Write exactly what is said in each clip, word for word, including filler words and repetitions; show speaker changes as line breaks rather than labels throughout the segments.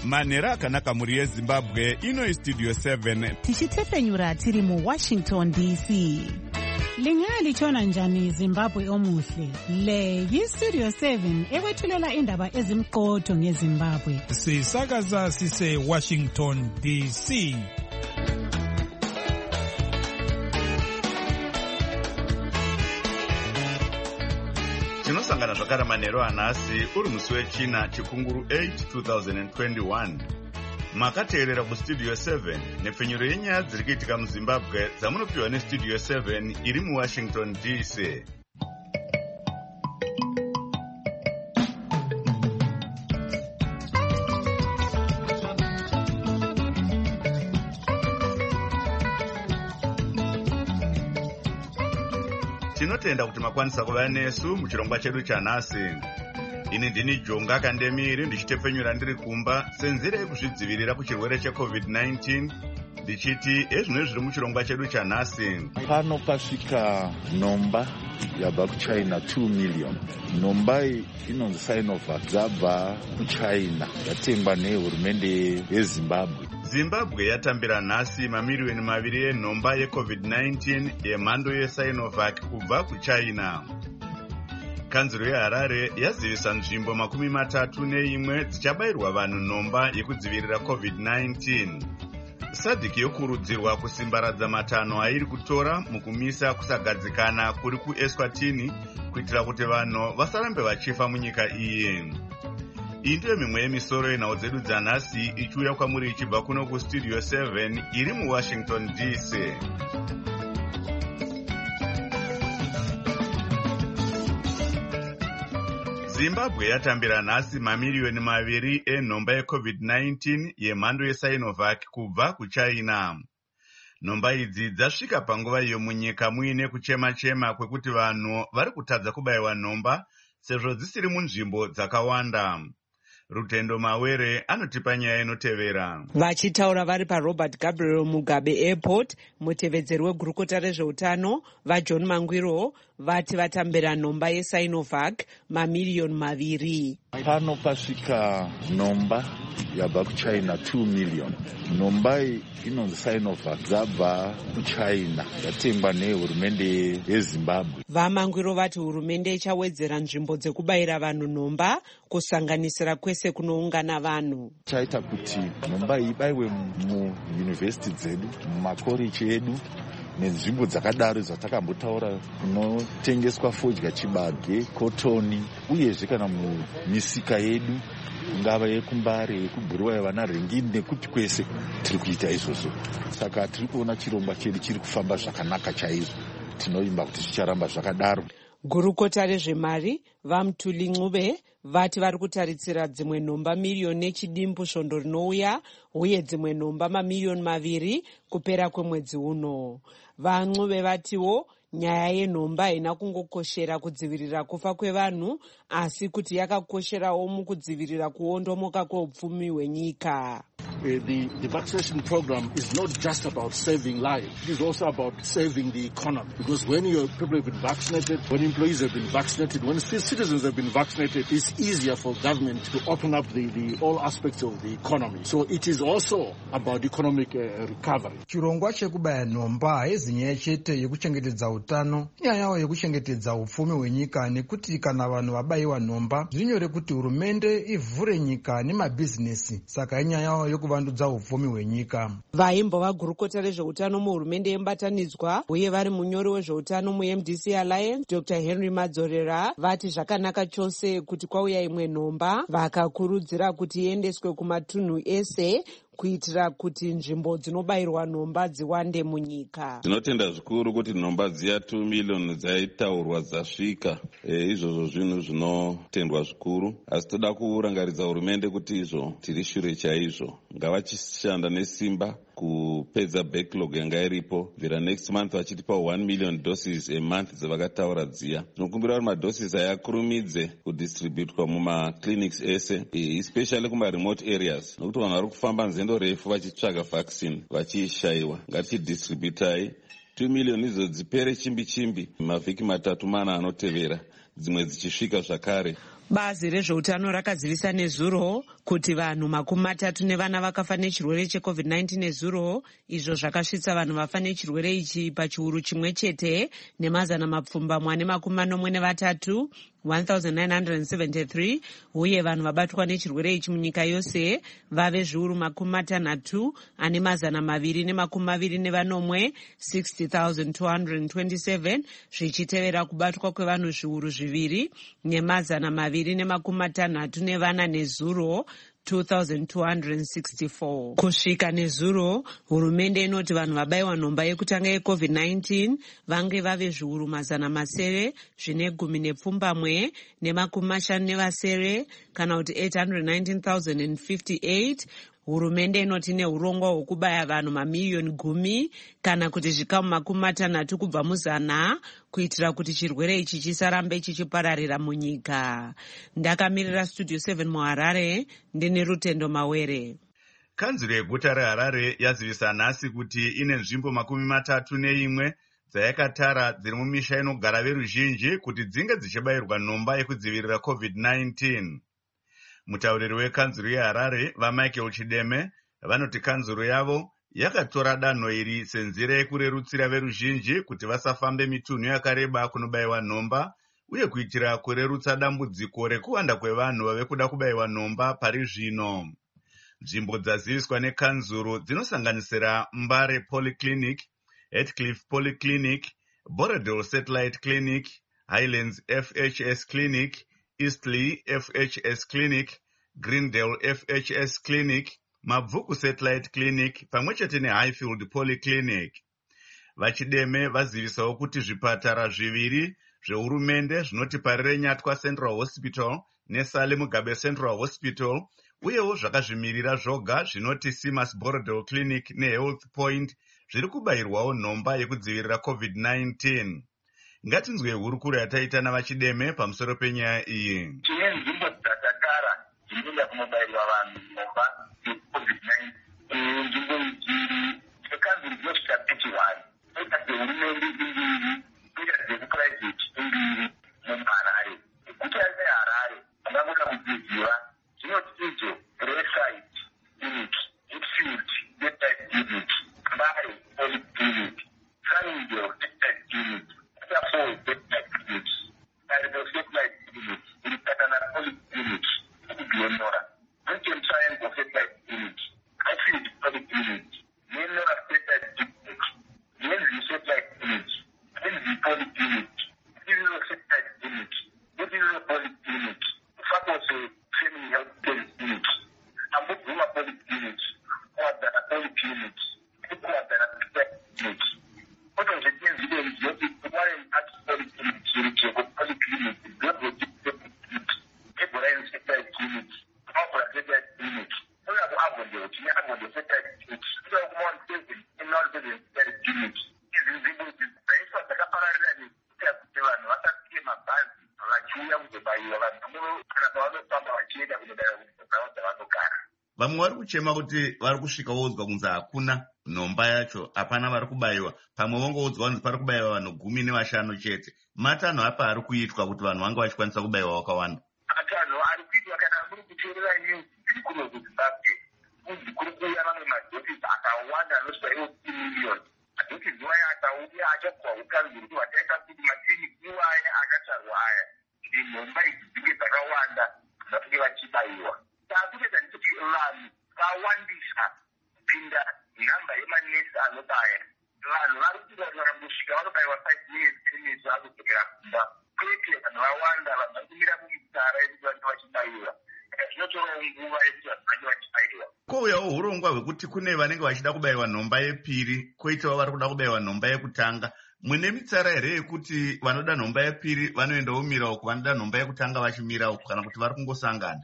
manhero akanaka mhuri yezimbabwe. Ino Studio seven
tichitefenyura tiri muWashington D C.
Lingalitshona njani Zimbabwe omuhle? Le yi-Studio seven ekwethulela indaba ezimqotho ngeZimbabwe.
Sisakaza sise Washington D C.
tinosangana zvakare manhero anhasi uri musi wechina chikunguru eight twenty twenty-one. Makateerera kuStudio seven nepfenyuro yenyaya dziri kuitika muZimbabwe dzamunopiwa neStudio seven iri muWashington D C. Tinotenda kuti makwanisa kuva nesu muchirongwa chedu chanhasi. Ini ndini Jonga Kandemiri ndichitepfenyura ndiri kumba senzira yekuzvidzivirira kuchirwere checovid nineteen ndichiti ezvino zviri muchirongwa chedu chanhasi.
Pano pasvika nomba yabva kuChina two million. Nomba inonzi Sinovac dzabva kuChina yatengwa nehurumende yeZimbabwe.
Zimbabwe yatambira nhasi mamiriyoni maviri enhomba yecovid nineteen yemhando yeSinovac kubva kuChina. Kanzuro yeHarare yazivisa nzvimbo makumi matatu neimwe dzichabayirwa vanhu nhomba yekudzivirira covid nineteen. Sadc yokurudzirwa kusimbaradza matanho airi kutora mukumisa kusagadzikana kuri kuEswatini kuitira kuti vanhu vasarambe vachifa munyika iyi. Iyi ndiyo mimwe yemisoro yenhau dzedu dzanhasi ichiuya kwamuri ichibva kuno kuStudio seven iri muWashington D C. Zimbabwe yatambira nhasi mamiriyoni maviri enhomba yecovid nineteen yemhando yeSinovac kubva kuChina. Nhomba idzi dzasvika panguva iyo munyika muine kuchema-chema kwekuti vanhu vari kutadza kubayiwa nhomba sezvo dzisiri munzvimbo dzakawanda. Rutendo Mawere anotipa nyaya inotevera.
Vachitaura vari paRobert Gabriel Mugabe Airport, mutevedzeri wegurukota rezveutano vaJohn Mangwiro vati vatambira nhomba yeSinovac mamiriyoni maviri.
Pano pasvika nomba yabva kuChina two million. Nomba inonzi Sinovac dzabva kuChina yatengwa nehurumende yeZimbabwe.
VaMangwiro vati hurumende ichawedzera nzvimbo dzekubayira vanhu nhomba kusanganisira kwese kunoungana vanhu.
Chaita kuti nhomba ibayiwe muyunivhesiti dzedu, mumakoreji edu nenzvimbo dzakadaro dzatakambotaura kunotengeswa fodya, chibage, kotoni uyezve kana mumisika yedu ngava yekumbare, yekubhuruwa, vana Ringini nekuti kwese tiri kuita izvozvo. Saka tiri kuona chirongwa chedu chiri kufamba zvakanaka chaizvo. Tinoimba kuti zvicharamba zvakadaro.
Gurukota rezvemari vaMutuli Ncube vati vari kutaritsira dzimwe nhomba miriyoni nechidimbu svondo rinouya uye dzimwe nhomba mamiriyoni maviri kupera kwemwedzi uno. VaNcube vatiwo nyaya yenhomba haina kungokoshera kudzivirira kufa kwevanhu asi kuti yakakosherawo mukudzivirira kuondomoka kweupfumi hwenyika.
Uh, the, the vaccination program is not just about saving lives, it is also about saving the economy. Because when your people have been vaccinated, when employees have been vaccinated, when citizens have been vaccinated, it's easier for government to open up the, the all aspects of the economy. So it is also about economic uh, recovery.
Chirongwa chekubaya nhomba haizi nyaya chete yekuchengetedza utano, inyayawo yekuchengetedza upfumi hwenyika, nekuti kana vanhu vabayiwa nhomba zvirinyore kuti hurumende ivhure nyika nemabhizinesi. Saka inyayawo yekuvandudza upfumi hwenyika.
Vaimbova gurukota rezveutano muhurumende yemubatanidzwa uye vari munyori wezveutano muM D C Alliance Doctor Henry Madzorera vati zvakanaka chose kuti kwauya imwe nhomba, vakakurudzira kuti iendeswe kumatunhu ese kuitira kuti nzvimbo dzinobayirwa nhomba dziwande munyika.
Tinotenda zvikuru kuti nhomba dziya two million dzaitaurwa dzasvika. E, izvozvo zvinhu zvinotendwa zvikuru, asi toda kurangaridza hurumende kuti izvo tiri shure chaizvo. Ngavachishanda nesimba kupedza backlog yanga iripo. Vera next month vachitipa one million doses a month dzavakataura dziya. Tinokumbira kuti madoses aya akurumidze kudistributwa mumaclinics ese, especially kuma remote areas, nokuti vanhu vari kufamba nzendo refu vachitsvaga vaccine vachishayiwa. Ngatidistributai two million idzo dzipere chimbi chimbi mavhiki matatu mana anotevera, dzimwe dzichisvika zvakare.
Bazi rezveutano rakazivisa nezuro kuti vanhu makumi matatu nevana vakafa nechirwere checovid nineteen nezuro, izvo zvakasvitsa vanhu vafa nechirwere ichi pachiuru chimwe chete nemazana mapfumbamwe ane makumi manomwe nevatatu one thousand nine hundred seventy-three, uye vanhu vabatwa nechirwere ichi munyika yose vave zviuru makumi matanhatu ane mazana maviri nemakumi maviri nevanomwe sixty thousand two hundred twenty-seven, zvichitevera kubatwa kwevanhu zviuru zviviri nemazana maviri nemakumi matanhatu nevana nezuro two thousand two hundred sixty-four. Kusvika nezuro, hurumende inoti vanhu vabayiwa nhomba yekutanga yecovid nineteen vange vave zviuru mazana masere zvine gumi nepfumbamwe nemakumi mashanu nevasere, kana kuti eight hundred nineteen thousand fifty-eight. Hurumende inoti neurongwa hwekubaya vanhu mamiliyoni gumi kana kuti zvikamu makumi matanhatu kubva muzana kuitira kuti chirwere ichi chisarambe chichipararira munyika. Ndakamirira Studio seven muHarare, ndine Rutendo Mawere.
Kanzuro yeguta reHarare yazivisa nhasi kuti ine nzvimbo makumi matatu neimwe dzayakatara dziri mumisha inogara veruzhinji kuti dzinge dzichibayirwa nhomba yekudzivirira covid nineteen. Mutauriri wekanzuro yeHarare vaMichael Chideme vanoti kanzuro yavo yakatora danho iri senzira yekurerutsira veruzhinji kuti vasafambe mitunhu yakareba kunobayiwa nhomba uye kuitira kurerutsa dambudziko rekuwanda kwevanhu vave kuda kubayiwa nhomba pari zvino. Nzvimbo dzaziviswa nekanzuro dzinosanganisira Mbare Polyclinic, Heathcliff Polyclinic, Borodale Satellite Clinic, Highlands F H S Clinic, Eastleigh F H S Clinic, Greendale F H S Clinic, Mabvuku Satellite Clinic pamwechete neHighfield Polyclinic. Vachideme vazivisawo kuti zvipatara zviviri zvehurumende zvinoti Parire Nyatwa Central Hospital neSale Mugabe Central Hospital uyewo zvakazvimirira zvoga zvinoti Simas Borodale Clinic neHealth Point zviri kubayirwawo nhomba yekudzivirira covid nineteen. Ngatinzwe hurukuro yataita navachideme pamusoro penyaya iyi.
Tine nzvimbo dzakagara dzinoda kunobayirwa vanhu nhomba yecovid nineteen. Nzvimbo idzi dzekanzuro dzinosvika thirty-one, koita dzehurumende imbiri, koita dzekupuraivheti imbiri muHarare. Guta reHarare vangangoda kudziziva dzinoti idzo Riverside Clinic, Heathfield Satellite Clinic, Mbare Polyclinic, Sunnydale Satellite Clinic, Fall Satellite Clinic, Paribas Satellite Clinic, Rikatana Polyclinic, Glenora, Britain Triangle Satellite Clinic, Highfield Polyclinic, Glenora Satellite Clinic, Glenview Satellite Clinic, Glenview Polyclinic, Glenview Satellite Clinic, Glenview Polyclinic, Faculty Family Health Clinic, Ambuduma Polyclinic, Kwadana Polyclinic, Kwadana Satellite Clinic. What are the things you do? One at Polyclinic, Polyclinic, Global Clinic, Abraham Satellite Clinic, Opera Satellite Clinic. We have Avondale, we have the Satellite Clinic. We have one building in Northern Satellite Clinic. This is the most based on the Caparani, what I came about, like you have the Bayo, and another summer, I came up with the car.
Vamwe vari kuchema kuti vari kusvika voudzwa kunzi hakuna nhomba yacho, hapana vari kubayiwa. Pamwe vongoudzwa kuti pari kubayiwa vanhu gumi nevashanu chete. Matanho apa ari kuitwa kuti vanhu vange vachikwanisa kubayiwa vakawanda?
Matanho ari kuitwa kana muri kuteerera news dziri kuno kuZimbabwe. Kunzi kuri kuuya mamwe madhokisi akawanda anosvika eighty million. Madhokisi iwaya akauya achabva ukanzuro kuti vataita kuti makiriniki iwaya akatarwa aya kuti nhomba idzi dzinge dzakawanda vanenge vachibayiwa. Takuita ndikuti vanhu vawandisa kupinda nhamba yemanesi anobaya. Vanhu vari kuti vanhu varangosvika vanobayiwa five minutes ten minutes vakudzokera kumba. Kwete vanhu vawanda, vanhu vari kumira mumitara yekuti vange vachibayiwa. Zvinotorawo nguva yekuti vanhu vange vachibayiwa.
Kwouyawo urongwa hwekuti kune vanenge vachida kubayiwa nhomba yepiri, kwoitawo vari kuda kubayiwa nhomba yekutanga. Mune mitsara here yekuti vanoda nhomba yepiri vanoenda vomira uku, vanoda nhomba yekutanga vachimira uku, kana kuti vari kungosangana?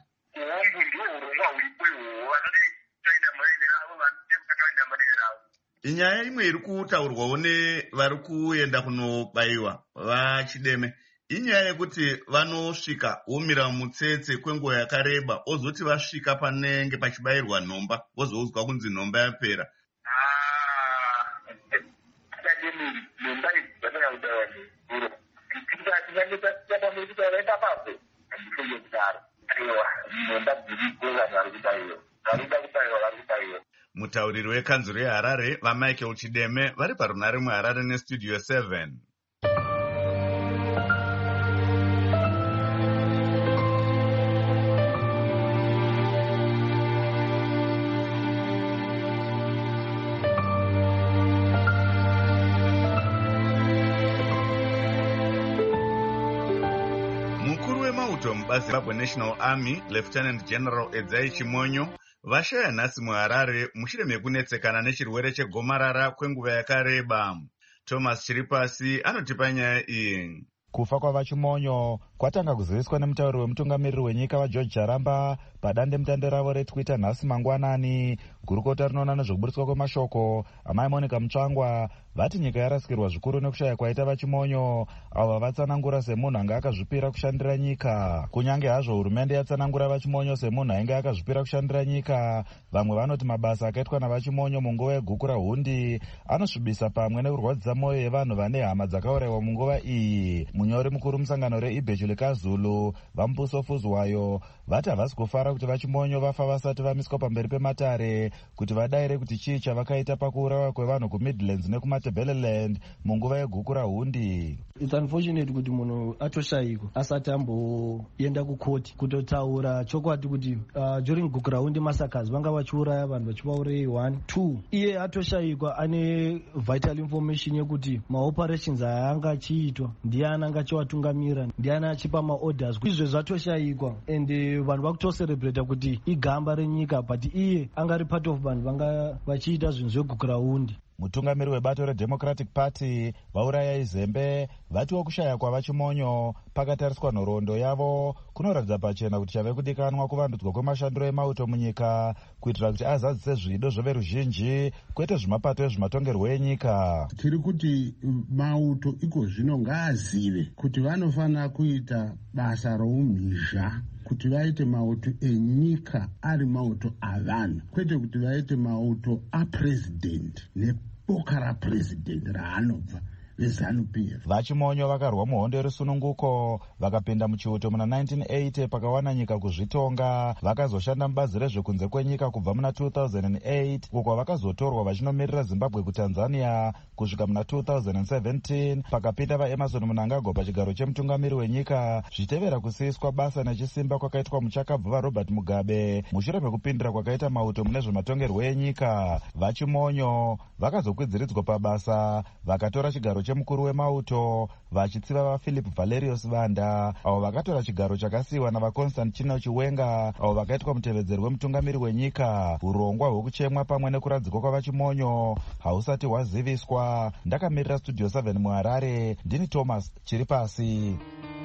Inyaya imwe iri kutaurwawo nevari kuenda kunobayiwa vachideme inyaya yekuti vanosvika vomira mutsetse kwenguva yakareba, ozoti vasvika panenge pachibayirwa nhomba vozoudzwa kunzi nhomba yapera.
Nhomba idzi dzanyakubayiwa nezuro. Tinyange tatiita pamwe kuti vaita papo, handifunge kuti
mutauriri wekanzuro yeharare vamichael chideme vari parunare muharare nestudio seven. Mubazi Zimbabwe National Army Lieutenant General Edzai Chimonyo vashaya nhasi muharare mushure mekunetsekana nechirwere chegomarara kwenguva yakareba. Thomas Chiripasi anotipa nyaya iyi.
Kufa kwavachimonyo kwatanga kuziviswa nemutauri wemutungamiriri wenyika vaGeorge Charamba padande mutande ravo retwitter nhasi mangwanani. Gurukota rinoona nezvekuburitswa kwemashoko amai Monica Mutsvangwa vati nyika yarasikirwa zvikuru nekushaya kwaita vachimonyo avo vatsanangura semunhu anga akazvipira kushandira nyika. Kunyange hazvo hurumende yatsanangura vachimonyo semunhu ainge akazvipira kushandira nyika, vamwe vanoti mabasa akaitwa navachimonyo munguva yegukura hundi anosvibisa pamwe nekurwadzisa mwoyo yevanhu vane hama dzakaurayiwa munguva iyi. Munyori mukuru musangano reIbhechu leKaZulu Vambuso Fuzwayo vati havasi kufara kuti vachimonyo vafa vasati vamiswa pamberi pematare kuti vadayire kuti chii chavakaita pakuurawa kwevanhu kuMidlands nekumaTebeleland munguva yegukura hundi.
It's unfortunate kuti munhu atoshayikwa asati amboenda kukoti kutotaura chokwadi kuti uh, during gukura hundi massacres vanga vachiuraya vanhu vachivaurayei one two iye atoshayikwa ane vital information yekuti maoperations aanga achiitwa ndiani anga achivatungamira ndiani achipa maorders. Izvo zvatoshayikwa ende vanhu vakutocerebrata kuti igamba renyika but iye anga ari part of vanhu vanga vachiita zvinhu zvegukura hundi.
Mutungamiri webato reDemocratic Party vaurayai Zembe vatiwo kushaya kwavachimonyo pakatariswa nhoroondo yavo kunoratidza pachena kuti chave kudikanwa kuvandudzwa kwemashandiro emauto munyika kuitira kuti azadzise zvido zveveruzhinji kwete zvimapato ezvimatongerwo enyika.
Tiri kuti mauto iko zvino ngaazive kuti vanofanira kuita basa roumhizha kuti vaite mauto enyika ari mauto avanhu kwete kuti vaite mauto apresident neboka rapresident raanobva veZANU-P F.
Vachimonyo vakarwa muhondo yerusununguko vakapinda muchiuto muna nineteen eighty pakawana nyika kuzvitonga, vakazoshanda mubazi rezvekunze kwenyika kubva muna two thousand eight uko vakazotorwa vachinomirira Zimbabwe kuTanzania kusvika muna two thousand seventeen pakapinda vaEmerson Mnangagwa pachigaro chemutungamiri wenyika zvichitevera kusiyiswa basa nechisimba kwakaitwa muchakabvu vaRobert Mugabe mushure mekupindira kwakaita mauto mune zvematongerwo enyika. Vachimonyo vakazokwidziridzwa pabasa vakatora chigaro chemukuru wemauto vachitsiva vaPhilip Valerius Vanda avo vakatora chigaro chakasiyiwa navaConstant Chinau Chiwenga avo vakaitwa mutevedzeri wemutungamiri wenyika. Urongwa hwekuchemwa pamwe nekuradzikwa kwavachimonyo hausati hwaziviswa. Ndakamirira Studio seven muHarare, ndini Thomas Chiripasi.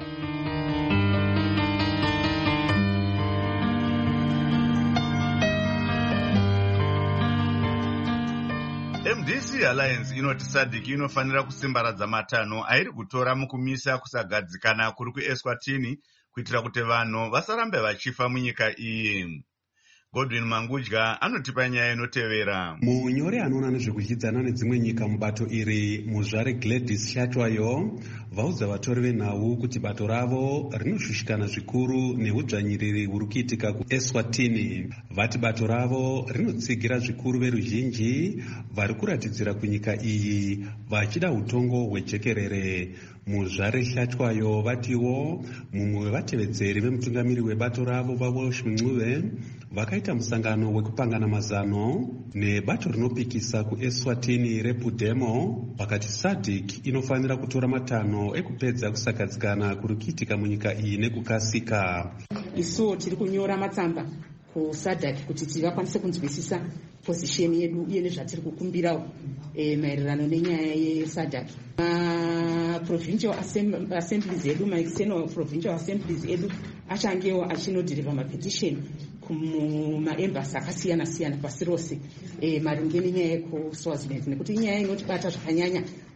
M D C Alliance inoti SADC inofanira kusimbaradza matanho airi kutora mukumisa kusagadzikana kuri kuEswatini kuitira kuti vanhu vasarambe vachifa munyika iyi. Godwin Mangudya anotipa nyaya inotevera.
Munyori anoona nezvekudyidzana nedzimwe nyika mubato iri, muzvare Gladys Shatwayo vaudza vatori venhau kuti bato ravo rinoshushikana zvikuru neudzvanyiriri huri kuitika kuEswatini. Vati bato ravo rinotsigira zvikuru veruzhinji vari kuratidzira kunyika iyi vachida utongo hwejekerere. Muzvare Shatwayo vatiwo mumwe wevatevedzeri vemutungamiri webato ravo vaWalsh Mncube vakaita musangano wekupangana mazano nebato rinopikisa kuEswatini rePudemo vakati SADC inofanira kutora matanho ekupedza kusagadzikana kuri kuitika munyika iyi nekukasika.
Isuwo tiri kunyora matsamba kuSADC kuti tivakwanise kunzwisisa position yedu uye nezvatiri kukumbirawo e, maererano nenyaya yeSADC. Provincial assemblies edu, ma-external provincial assemblies edu achangewo achinodhiriva mapetition kumaembasi akasiyana-siyana pasi rose e, maringe nenyaya yekuSwaziland nekuti inyaya inotibata zvakanyanya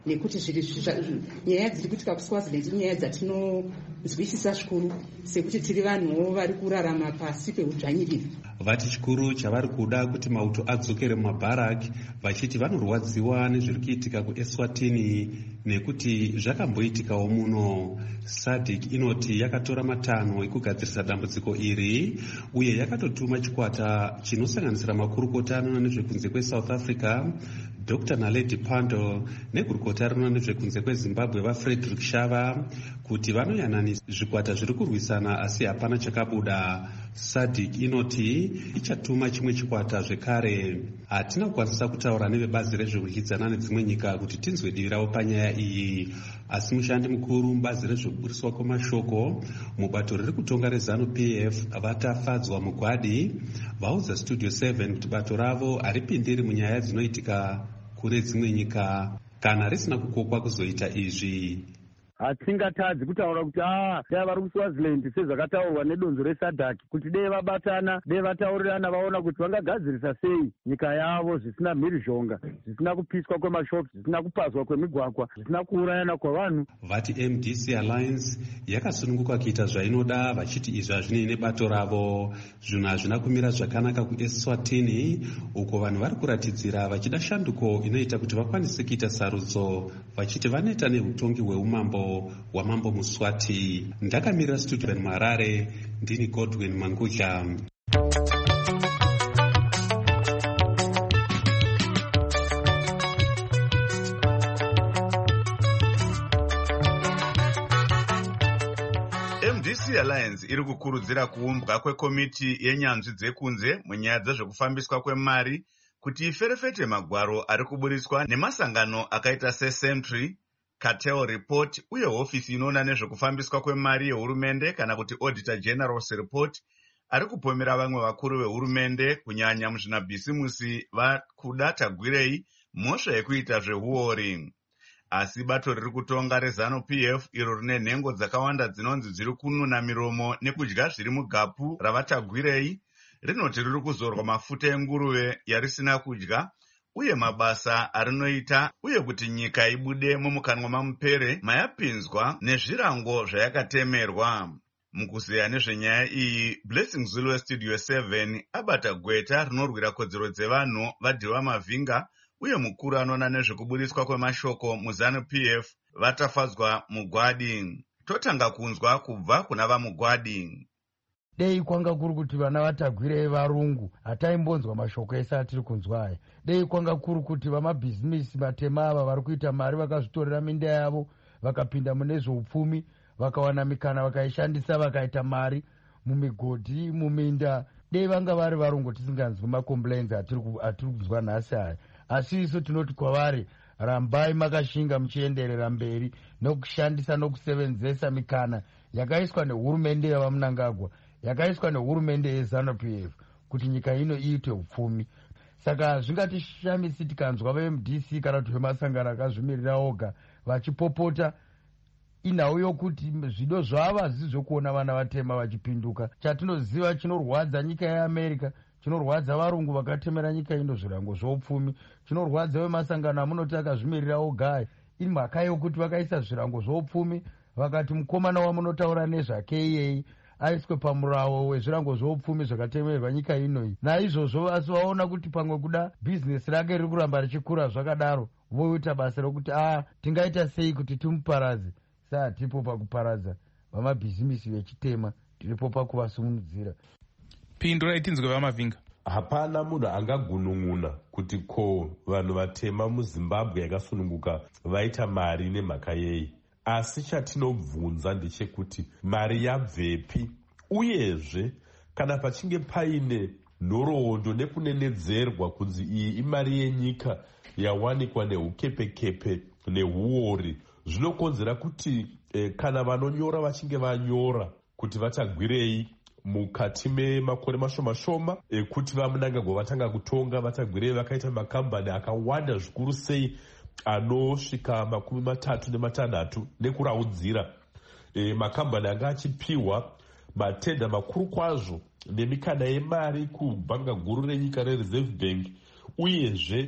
nekuti nyaya dziri kuitika kuswaziland inyaya dzatinonzwisisa zvikuru sekuti tiri vanhuwo vari kurarama pasi peudzvanyiriri.
Vati chikuru chavari kuda kuti mauto adzokere mumabharaki, vachiti vanorwadziwa nezviri kuitika kuEswatini nekuti zvakamboitikawo muno. SADC inoti yakatora matanho ekugadzirisa dambudziko iri uye yakatotuma chikwata chinosanganisira makurukota anoona nezvekunze kweSouth Africa Doctor Naledi Pandor negurukota rinoona nezvekunze kweZimbabwe vaFrederick Shava kuti vanoyananisa zvikwata zviri kurwisana asi hapana chakabuda. SADC inoti ichatuma chimwe chikwata zvekare. Hatina kukwanisa kutaura nevebazi rezvekudyidzana nedzimwe nyika kuti tinzwe divi ravo panyaya iyi, asi mushandi mukuru mubazi rezvekuburiswa kwemashoko mubato riri kutonga reZANU P F vatafadzwa mugwadi vaudza Studio seven kuti bato ravo haripindiri munyaya dzinoitika kure dzimwe nyika kana risina kukokwa kuzoita izvi.
Hatingatadzi kutaura kuti ah dai vari kuSwaziland sezvakataurwa nedonzo reSADC kuti dai vabatana dai vataurirana vaona kuti vangagadzirisa sei nyika yavo zvisina mhirizhonga, zvisina kupiswa kwemashopu, zvisina kupazwa kwemigwagwa, zvisina kuurayana kwavanhu.
Vati M D C Alliance yakasununguka kuita zvainoda vachiti izvi hazvinei nebato ravo. Zvinhu hazvina kumira zvakanaka kuEswatini uko vanhu vari kuratidzira vachida shanduko inoita kuti vakwanise kuita sarudzo vachiti vaneta neutongi hweumambo wamambo Muswati. Ndakamirira studio muHarare, ndini Godwin Mangudla.
M D C Alliance iri kukurudzira kuumbwa kwekomiti yenyanzvi dzekunze munyaya dzezvekufambiswa kwemari kuti iferefete magwaro ari kuburiswa nemasangano akaita seSentry, Cartel Report uye hofisi inoona nezvekufambiswa kwemari yehurumende kana kuti Auditor General's Report ari kupomera vamwe vakuru vehurumende kunyanya muzvinabhisimusi vakuda tagwirei mhosva yekuita zvehuori. Asi bato riri kutonga reZANU P F iro rine nhengo dzakawanda dzinonzi dziri kununa miromo nekudya zviri mugapu ravatagwirei rinoti riri kuzorwa mafuta enguruve yarisina kudya uye mabasa arinoita uye kuti nyika ibude mumukanwa mamupere mayapinzwa nezvirango zvayakatemerwa. Mukuzeya nezvenyaya iyi, Blessing Zulu weStudio seven abata gweta rinorwira kodzero dzevanhu vadhiwa mavhinga uye mukuru anoona nezvekuburiswa kwemashoko muZANU P F vatafadzwa mugwadi. Totanga kunzwa kubva kuna vamugwadi.
Dei kwanga kuri kuti vana vatagwirei varungu hataimbonzwa mashoko ese atiri kunzwa aya. Dei kwanga kuri kuti vamabhizinisi matema ava vari kuita mari vakazvitorera minda yavo vakapinda mune zveupfumi vakawana mikana vakaishandisa vakaita mari mumigodhi muminda. Dei vanga vari varungu tisinganzwi makomplaints atiri kuzwa nhasi aya. Asi isu tinoti kwavari rambai makashinga muchienderera mberi nokushandisa nokusevenzesa mikana yakaiswa nehurumende yavamunangagwa yakaiswa nehurumende yeZANU P F kuti nyika ino iite upfumi. Saka hazvingatishamisi tikanzwa veM D C kana kuti vemasangano akazvimirira oga vachipopota inhau yokuti zvido zvavo hazisi zvokuona vana vatema vachipinduka. Chatinoziva chinorwadza nyika yeAmerica, chinorwadza varungu vakatemera nyika ino zvirango zvoupfumi, chinorwadza vemasangano amunoti akazvimirira oga iri mhaka yokuti vakaisa zvirango zvoupfumi vakati mukomana wamunotaura nezvake iyei aiswe pamurawo wezvirango zvoupfumi zvakatemerwa nyika inoi. Naizvozvo asi vaona kuti pamwe kuda bhizinesi rake riri kuramba richikura zvakadaro voita basa rokuti ah tingaita sei kuti timuparadze. Saa tipo pakuparadza vamabhizimisi vechitema, tiripo pakuvasumudzira.
Pindura itinzwe vamavhinga.
Hapana munhu angagunun'una kuti ko vanhu vatema muZimbabwe yakasununguka vaita mari nemhaka yei. Asi chatinobvunza ndechekuti mari yabvepi, uyezve kana pachinge paine nhoroondo nekunenedzerwa kunzi iyi imari yenyika yawanikwa neukepekepe nehuori, zvinokonzera kuti eh, kana vanonyora vachinge vanyora kuti vatagwirei mukati memakore mashoma shoma ekuti vamunangagwa vatanga kutonga vatagwirei vakaita makambani akawanda zvikuru sei anosvika makumi matatu nematanhatu nekuraudzira. E, makambani anga achipiwa matenda makuru kwazvo nemikana yemari kubhanga guru renyika reReserve Bank uyezve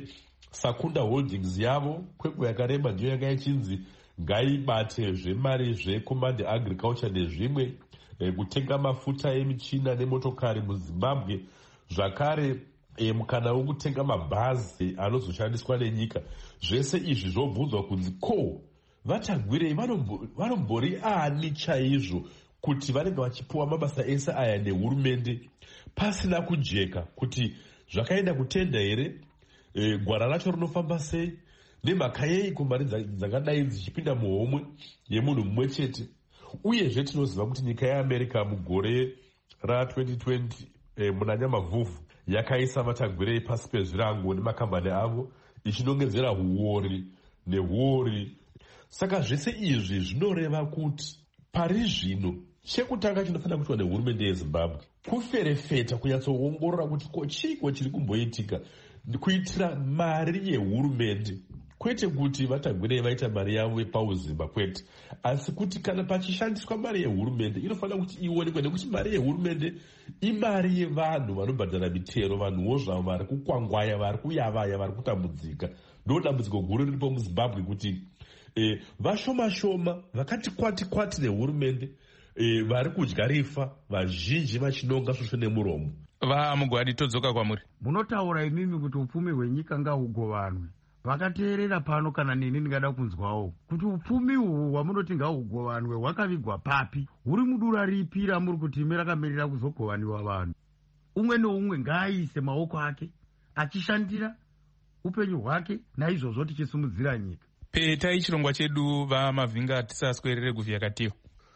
Sakunda Holdings yavo kwenguva yakareba ndiyo yanga ichinzi ngaibate zvemari zvecommand agriculture nezvimwe, e, kutenga mafuta emichina nemotokari muZimbabwe, zvakare e, mukana wekutenga mabhazi anozoshandiswa nenyika. Zvese izvi zvobvunzwa kunzi ko vatagwirei, vanombori ani chaizvo kuti vanenge vachipuwa mabasa ese aya nehurumende pasina kujeka, kuti zvakaenda kutenda here, e, gwara racho rinofamba sei, nemhaka yeiko mari dzakadai dzichipinda muhomwe yemunhu mumwe chete. Uyezve tinoziva kuti nyika yeAmerica mugore ra-twenty twenty e, muna Nyamavhuvhu yakaisa vatagwirei pasi pezvirango nemakambani avo ichinongedzera huori nehuori. Saka zvese izvi zvinoreva kuti pari zvino chekutanga chinofanira kuitwa nehurumende yeZimbabwe kuferefeta kunyatsoongorora kuti ko chiko chiri kumboitika kuitira mari yehurumende, kwete kuti vatagwirei vaita mari yavo pauzimba, kwete, asi kuti kana pachishandiswa mari yehurumende inofanira kuti ionekwe, nekuti mari yehurumende imari yevanhu vanobhadhara mitero, vanhuwo zvavo vari kukwangwaya, vari kuyavaya, vari kutambudzika. Ndo dambudziko guru riripo muZimbabwe kuti e, vashoma-shoma vakati kwati-kwati nehurumende e, vari kudya rifa, vazhinji vachinonga svosvo nemuromo.
VaMugwadi, todzoka kwamuri.
Munotaura imimi kuti upfumi hwenyika ngahugovanwe. Vakateerera pano kana nini ndingada kunzwawo kuti upfumi uhwu hwamunoti ngahugovanwe hwakavigwa papi, huri mudura ripi ramuri kuti ime rakamirira kuzogovaniwa vanhu. Umwe neumwe ngaaise maoko ake achishandira upenyu hwake, naizvozvo tichisimudzira nyika.
Petai chirongwa chedu vaMavhinga, tisaswerere kuvhiyakatiwa.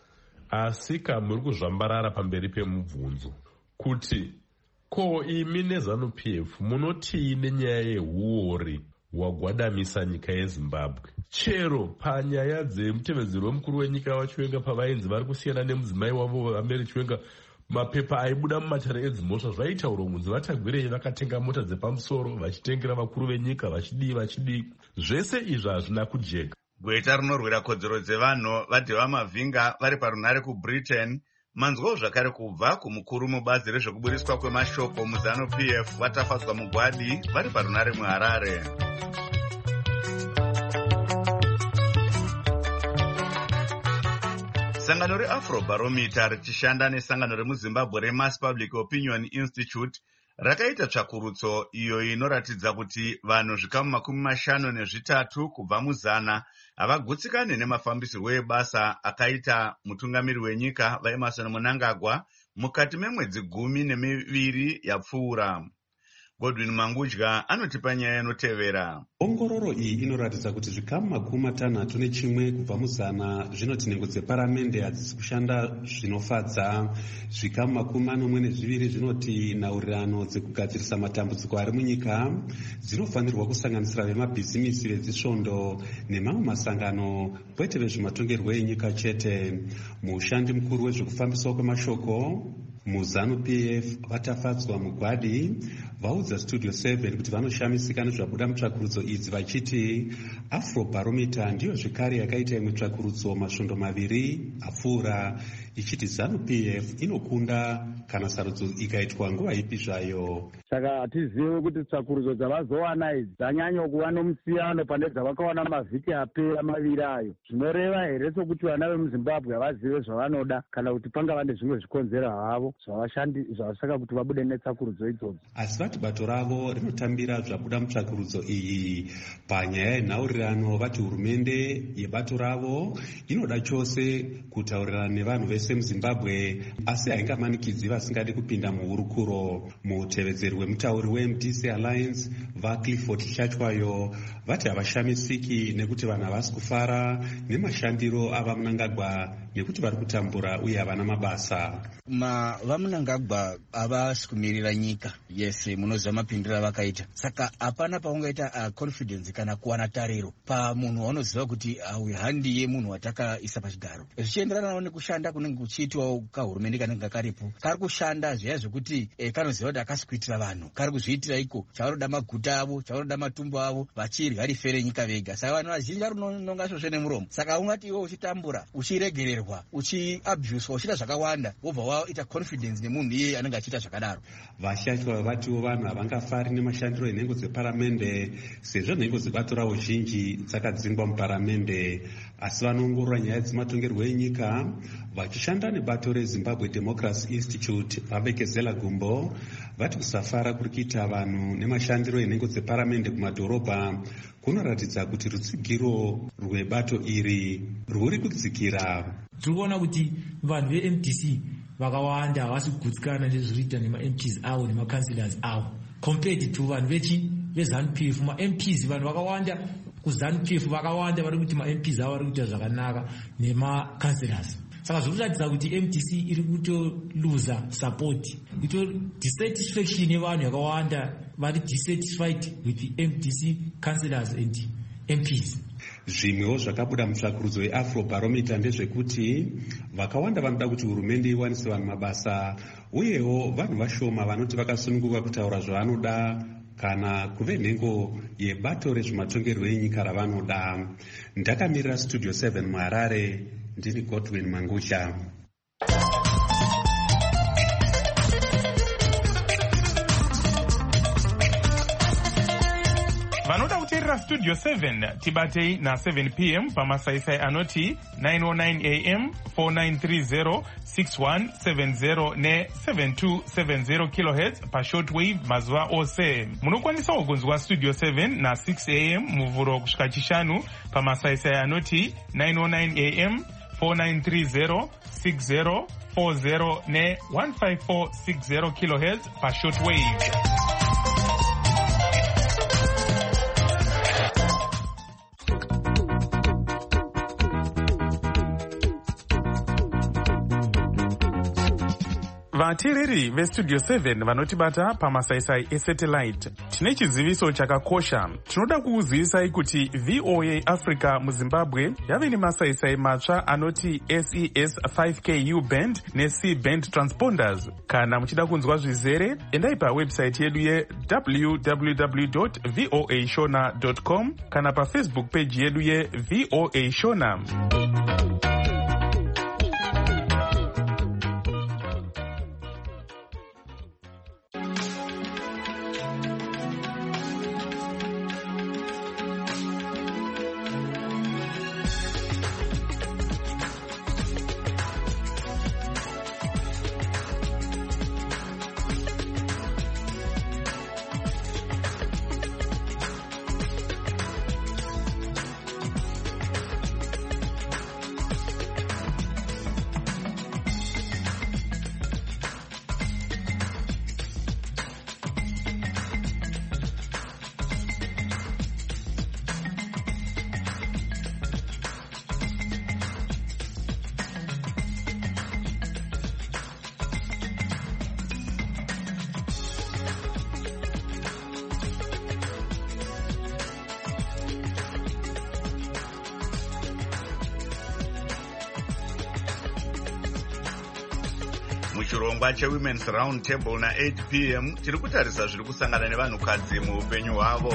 Asi kamuri kuzvambarara pamberi pemubvunzo kuti ko imi neZANU-P F munotii nenyaya yehuori hwagwadamisa nyika yeZimbabwe? Chero panyaya dzemutevedzeri wemukuru wenyika waChiwenga pavainzi vari kusiyana nemudzimai wavo vaMary Chiwenga, mapepa aibuda mumatare edzimhosva zvaitaura kunzi vatagwirei vakatenga mota dzepamusoro vachitengera vakuru venyika vachidii vachidii. Zvese izvi hazvina kujeka.
Gweta rinorwira kodzero dzevanhu vadheva Mavhinga vari parunhare kuBritain. Manzwawo zvakare kubva kumukuru mubazi rezvekuburiswa kwemashoko muZANU-P F Watafadzwa Mugwadi vari parunhare muHarare. Sangano reAfrobarometer richishanda nesangano remuZimbabwe reMass Public Opinion Institute rakaita tsvakurutso iyo inoratidza kuti vanhu zvikamu makumi mashanu nezvitatu kubva muzana havagutsikane nemafambisirwo ebasa akaita mutungamiri wenyika vaEmmerson Mnangagwa mukati memwedzi gumi nemiviri yapfuura. Godwin Mangudya anotipa nyaya inotevera.
Ongororo iyi inoratidza kuti zvikamu makumi matanhatu nechimwe kubva muzana zvinoti nhengo dzeparamende hadzisi kushanda zvinofadza. Zvikamu makumi manomwe nezviviri zvinoti nhaurirano dzekugadzirisa matambudziko ari munyika dzinofanirwa kusanganisira vemabhizimisi, vezisvondo nemamwe masangano, kwete vezvematongerwo enyika chete. Mushandi mukuru wezvekufambiswa kwemashoko muZANU-P F Watafadzwa Mugwadi vaudza Studio seven kuti vanoshamisika nezvabuda mutsvakurudzo idzi vachiti Afrobarometer ndiyo zvekare yakaita imwe tsvakurudzo masvondo maviri apfuura ichiti ZANU-P F inokunda kana sarudzo ikaitwa nguva ipi zvayo.
Saka hatizivi kuti tsvakurudzo dzavazowana idzi dzanyanya kuva nomusiyano pane dzavakawana mavhiki apera maviri ayo. Zvinoreva here sokuti vana vemuZimbabwe havazive zvavanoda kana kuti panga vane zvimwe zvikonzera havo zvavasaka kuti vabude netsvakurudzo idzodzo.
Asi vati bato ravo rinotambira zvabuda mutsvakurudzo iyi panyaya yenhaurirano. Vati hurumende yebato ravo inoda chose kutaurirana nevanhu vese muZimbabwe, asi haingamanikidzi vasingadi kupinda muhurukuro. Mutevedzeri wemutauri weM D C Alliance vaClifford Chatwayo vati havashamisiki nekuti vanhu havasi kufara nemashandiro ava Mnangagwa nekuti vari kutambura uye havana mabasa.
Ma vaMnangagwa havasi kumirira nyika yese, munoziva mapindiro avakaita. Saka hapana paungaita uh, confidence kana kuwana tariro pamunhu waunoziva kuti uh, handi yemunhu watakaisa pachigaro. Zvichienderana nekushanda kunenge kuchiitwawo kahurumende kanenge karipo, kari kushanda zviya zvekuti eh, kanoziva kuti akasi kuitira vanhu, kari kuzviitira iko chavanoda maguta avo, chavanoda matumbu avo, vachirya rifere nyika vega. Saka vanhu vazhinji vari kunonga svosve nemuromo. Saka ungati iwe uchitambura, uchiregererwa, uchiabhuswa, uchiita zvakawanda, wobva waita confidence confidence nemunhu iye anenge achiita zvakadaro.
Vashatywa vatiwo vanhu havangafari nemashandiro enhengo dzeparamende sezvo nhengo dzebato zhinji dzakadzingwa muparamende, asi vanoongorora nyaya dzematongerwo enyika vachishanda nebato reZimbabwe Democracy Institute vabekezela gumbo vati kusafara kuri kuita vanhu nemashandiro enhengo dzeparamende kumadhorobha kunoratidza kuti rutsigiro rwebato iri rwuri kudzikira.
Tiri kuona kuti vanhu ve-M D C vakawanda havasi kugutsikana nezviriita nema-M Ps avo nema-councillors avo compared to vanhu vechi veZANU P F. Ma-M Ps vanhu vakawanda kuZANU P F vakawanda vari kuti ma-M Ps avo vari kuita zvakanaka nema-councillors. Saka zviri kuratidza kuti M D C iri kutoluza support, ito dissatisfaction yevanhu yakawanda vari dissatisfied with the M D C councillors and M Ps.
Zvimwewo zvakabuda mutsvakurudzo yeAfrobarometer ndezvekuti vakawanda vanoda kuti hurumende iwanise vanhu mabasa, uyewo vanhu vashoma vanoti vakasununguka kutaura zvavanoda kana kuve nhengo yebato rezvematongerwo enyika ravanoda. Ndakamirira Studio seven muHarare, ndini Godwin Mangusha.
vanoda kuteerera Studio seven tibatei na seven p m pamasaisai anoti nine oh nine a m four nine three zero six one seven zero ne seven two seven zero kilohertz pashortwave mazuva ose. Munokwanisa kugonzwa Studio seven na six a m muvhuro kusvika chishanu pamasaisai anoti nine oh nine a m four nine three zero six zero four zero ne one five four six zero kilohertz pashortwave. vateereri veStudio seven vanotibata pamasaisai esatellite, tine chiziviso chakakosha. Tinoda kukuzivisai kuti V O A Africa muZimbabwe yave nemasaisai matsva anoti S E S five K U band neC band transponders. Kana muchida kunzwa zvizere, endai pawebsite yedu ye w w w dot voa shona dot com kana pafacebook page yedu ye V O A Shona.
muchirongwa chewomen's round table na eight p m tiri kutarisa zviri kusangana nevanhukadzi muupenyu hwavo.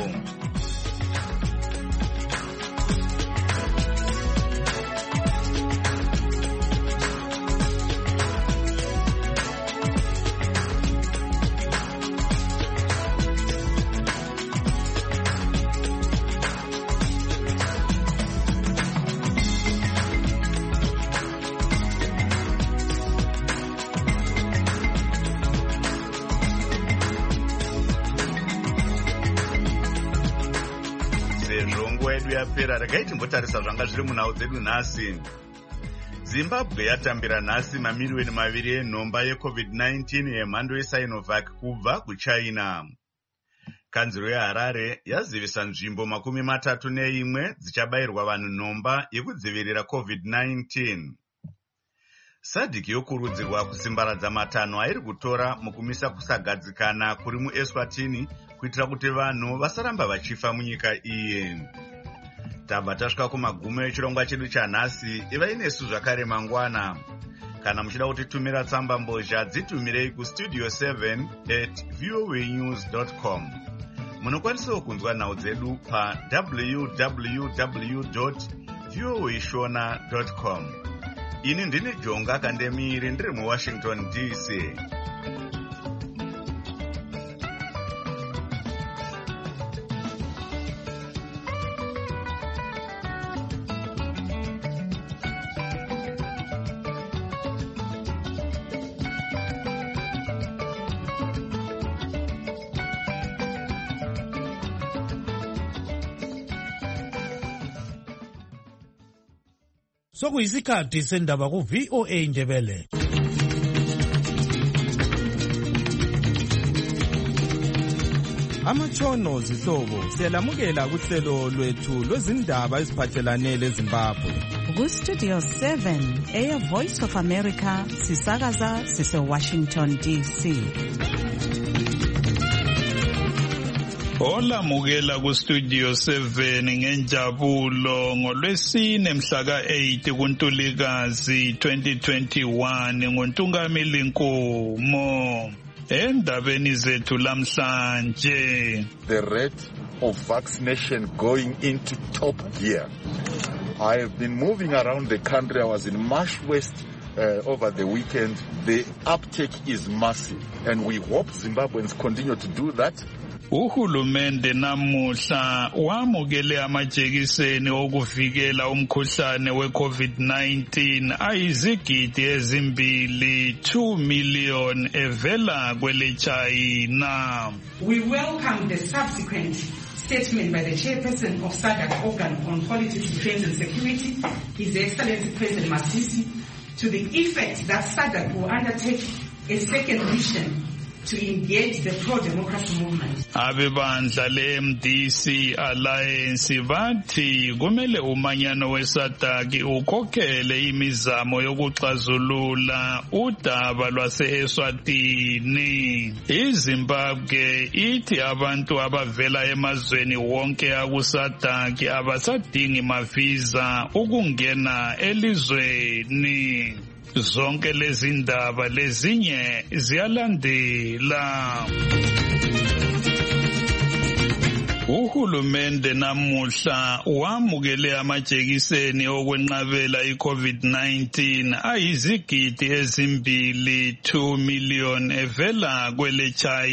yapera regai timbotarisa zvanga zviri munhau dzedu nhasi. Zimbabwe yatambira nhasi mamiliyoni maviri enhomba yecovid nineteen yemhando yeSinovac kubva kuchina. Kanzuro yeHarare yazivisa nzvimbo makumi matatu neimwe dzichabayirwa vanhu nhomba yekudzivirira covid nineteen. Sadhiki yokurudzirwa kusimbaradza matanho airi kutora mukumisa kusagadzikana kuri muEswatini kuitira kuti vanhu vasaramba vachifa munyika iyi. Tabva tasvika kumagumo echirongwa chedu chanhasi. Ivai nesu zvakare mangwana. Kana muchida kutitumira tsamba mbozha dzitumirei kustudio seven at voa news dot com. Munokwanisawo kunzwa nhau dzedu pa w w w dot voa shona dot com. ini ndini Jonga Kandemiri ndiri muWashington D C.
Sokuyisikhathi sendaba ku V O A Ndebele.
Amatshono zihlobo siyalamukela kuhlelo lwethu lwezindaba eziphathelane leZimbabwe.
Ku Studio seven, Air Voice of America, sisakaza sise Washington D C.
Hola mukela ku Studio seven ngenjabulo ngolwesine mhla ka eight kuNtulikazi twenty twenty-one ngontungameli Nkomo. Endabeni zethu lamhlanje,
the rate of vaccination going into top gear. I have been moving around the country. I was in Marsh West uh, over the weekend. The uptake is massive and we hope Zimbabweans continue to do that.
Uhulumende namuhla wamukele amajekiseni okuvikela umkhuhlane we COVID nineteen ayizigidi ezimbili two million evela kwele China.
We welcome the subsequent statement by the chairperson of SADC organ on politics, defense and security, His Excellency President Masisi, to the effect that SADC will undertake a second mission to engage the pro-democracy movement.
Abebandla le-M D C Alliance bathi kumele umanyano we-SADC ukhokhele imizamo yokuxazulula udaba lwase-Eswatini. iZimbabwe ithi abantu abavela emazweni wonke aku-SADC abasadingi mavisa ukungena elizweni. Zonke lezi ndaba lezinye ziyalandela. Uhulumende namuhla wamukele amajekiseni okwenqabela iCovid nineteen ayizigidi ezimbili two million evela kwele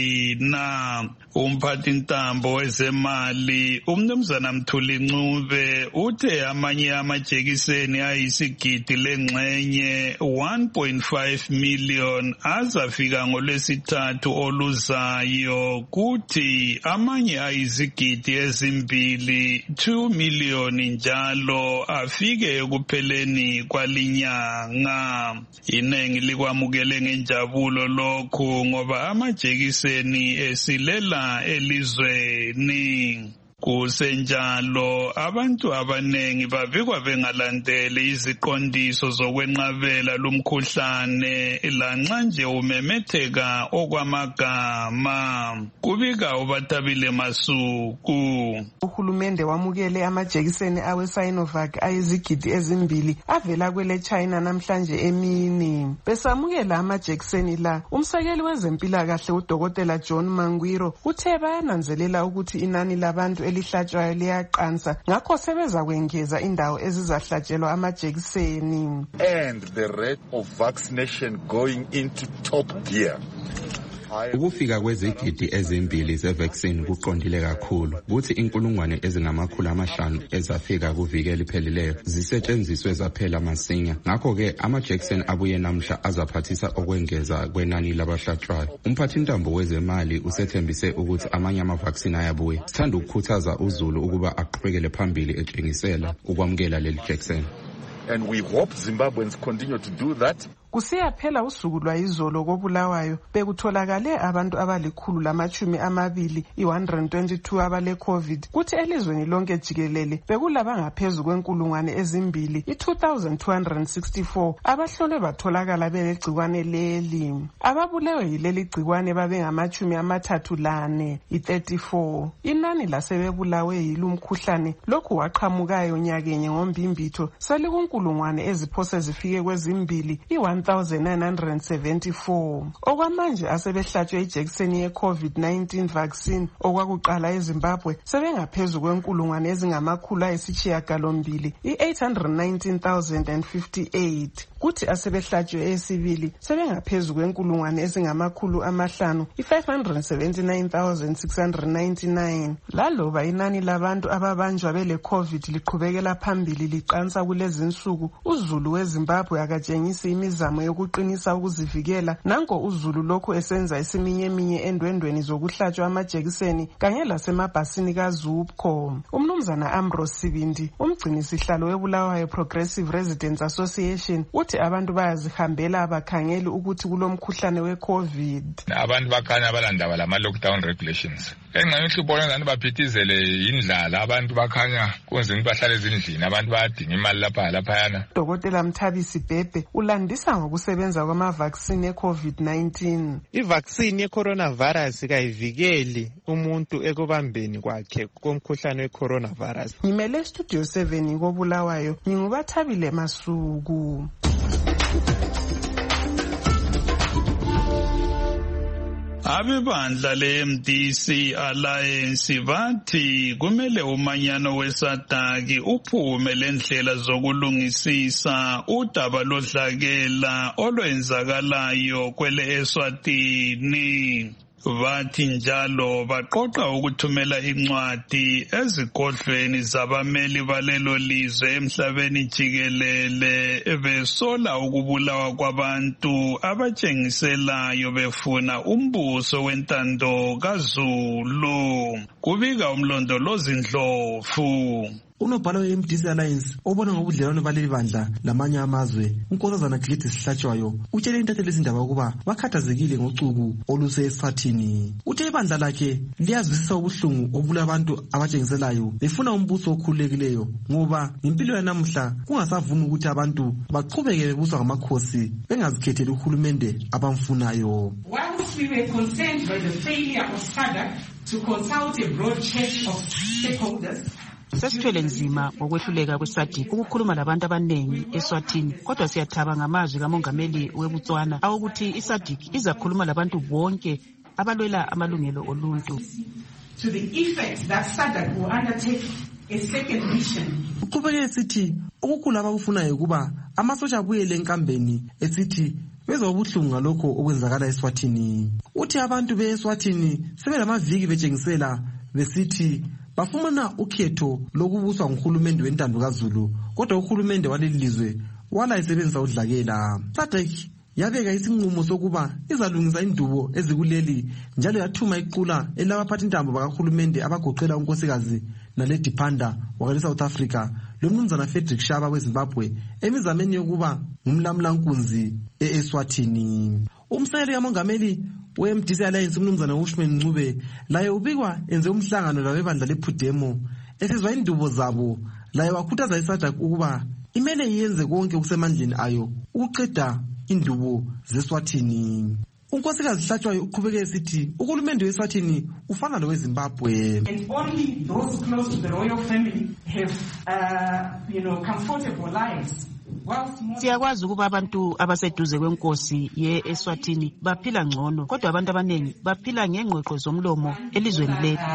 China. Umphathintambo wezemali uMnumzana Mthuli Ncube uthe amanye amajekiseni ayisigidi lengxenye one point five million azafika ngolwesithathu oluzayo, kuthi amanye ayizigidi ezimbili two million njalo afike ekupheleni kwalinyanga. Inengi likwamukele ngenjabulo lokhu ngoba amajekiseni esilela elizweni. Kusenjalo abantu abanengi babikwa bengalandeli iziqondiso zokwenqabela lumkhuhlane lanxa nje umemetheka okwamagama. Kubika uBatabile Masuku.
Uhulumende wamukele amajekiseni awe Sinovac ayizigidi ezimbili avela kwele China namhlanje emini. Besamukela amajekiseni la, umsekeli wezempilakahle uDokotela John Mangwiro uthe bayananzelela ukuthi inani labantu elihlatshwayo liyaqansa, ngakho sebeza kwengeza indawo ezizahlatshelwa amajekiseni.
And the rate of vaccination going into top gear.
Ukufika kwezigidi ezimbili zevaccine kuqondile kakhulu, kuthi inkulungwane ezingamakhulu amahlanu ezafika kuvikela iphelileyo zisetshenziswe zaphela masinya. Ngakho-ke ama-Jackson abuye namhla azaphathisa okwengeza kwenani labahlatshwayo. Umphathintambo wezemali usethembise ukuthi amanye ama-vaccine ayabuya. Sithanda ukukhuthaza uZulu ukuba aqhubekele phambili etshengisela ukwamukela leli Jackson.
And we hope Zimbabweans continue to do that.
Kusiyaphela usuku lwayizolo koBulawayo bekutholakale abantu abalikhulu lamachumi amabili i one hundred twenty-two abale COVID, kuthi elizweni lonke jikelele bekulaba ngaphezulu kwenkulungwane ezimbili i two thousand two hundred sixty-four abahlolwe batholakala belegcikwane leli. Ababulewe yileli gcikwane babe ngamachumi amathathu lane i thirty-four. Inani lasebebulawe yilumkhuhlane lokhu waqhamukayo nyakenye ngombimbitho selikunkulungwane eziphose zifike kwezimbili i one thousand nine hundred seventy-four. Okwamanje asebehlatshwe ijekiseni ye-COVID nineteen vaccine okwakuqala eZimbabwe sebengaphezulu kwenkulungwane ezingamakhulu ayisishiyagalombili, i-eight hundred nineteen thousand fifty-eight. Kuthi asebehlatshwe esibili sebengaphezulu kwenkulungwane ezingamakhulu amahlanu, i-five hundred seventy-nine thousand six hundred ninety-nine. Laloba inani labantu ababanjwa bele COVID liqhubekela phambili liqansa kulezi nsuku, uZulu weZimbabwe akatshengisi imizamo yokuqinisa ukuzivikela. Nanko uZulu lokhu esenza isiminyeminye endwendweni zokuhlatshwa amajekiseni kanye lasemabhasini kaZupco. Umnumzana Ambrose Sibindi, umgcini sihlalo weBulawayo Progressive Residents Association, uthi abantu bayazihambela bakhangeli ukuthi kulomkhuhlane we-COVID.
Abantu bakhanya balandaba lama lockdown regulations. Engxenye uhlupho ngani baphithizele indlala, abantu bakhanya kunzima bahlale ezindlini, abantu bayadinga imali lapha laphayana.
Dokotela Mthabisi Bhebhe ulandisa ngokusebenza kwama-vaccine e-COVID nineteen.
I-vaccine ye-coronavirus kayivikeli umuntu ekubambeni kwakhe komkhuhlane we-coronavirus.
Ngimele Studio seven koBulawayo, ngingubathabile Masuku.
Abebandla le-M D C Alliance bathi kumele umanyano wesadaki uphume lendlela zokulungisisa udaba lodlakela olwenzakalayo kwele Eswatini. Bathi njalo baqoqa ukuthumela incwadi ezigodlweni zabameli balelo lizwe emhlabeni jikelele besola ukubulawa kwabantu abatshengiselayo befuna umbuso wentando kaZulu. Kubika umlondolozi Ndlovu.
Unobhala we-M D C Alliance obona ngobudlelwano baleli bandla lamanye amazwe, uNkosazana Gladys Hlatshwayo utshele intatheli izindaba ukuba bakhathazekile ngocuku oluse eSwatini. Uthe ibandla lakhe liyazwisisa ubuhlungu obula abantu abatshengiselayo befuna umbuso okhululekileyo ngoba impilo yanamuhla kungasavumi ukuthi abantu baqhubeke bebuswa ngamakhosi bengazikhetheli uhulumende abamfunayo.
Whilst we were concerned by the failure of SADC to consult a broad church of stakeholders,
sesithwele nzima ngokwehluleka kweSADC ukukhuluma labantu abanengi eSwatini, kodwa siyathaba ngamazwi kamongameli weBotswana awukuthi iSADC izakhuluma labantu bonke abalwela amalungelo oluntu.
To the effect that SADC will undertake a second mission.
Uqhubeke sithi ukukhula abakufunayo kuba amasosha abuyele enkambeni esithi bezwa ubuhlungu ngalokho okwenzakala eSwatini. Uthi abantu beSwatini sebelamaviki betshengisela besithi bafumana ukhetho lokubuswa nguhulumende wentando kaZulu, kodwa uhulumende waleli lizwe wala isebenzisa udlakela. SADC yabeka isinqumo sokuba izalungisa indubo ezikuleli njalo yathuma iqula elabaphathi intambo bakahulumende abagoqela unkosikazi Naledi Pandor wakale South Africa lomnumzana Frederick Shaba weZimbabwe emizameni yokuba ngumlamlankunzi eEswatini. Umsekeli kamongameli we-M D C Alliance umnumzana Ushman Ncube laye ubikwa enze umhlangano labebandla lePhudemo esizwa indubo zabo, laye wakhuthaza iSADC ukuba imele yenze konke okusemandleni ayo ukuqeda indubo zeSwatini. Unkosikazi Hlatshwayo uqhubeke esithi uhulumende weSwatini ufana loweZimbabwe.
And only those close to the royal family have uh, you know, comfortable lives.
Siyakwazi ukuba abantu abaseduze kwenkosi ye-Eswatini baphila ngcono, kodwa abantu abanengi baphila ngengqoqo zomlomo elizweni lethu.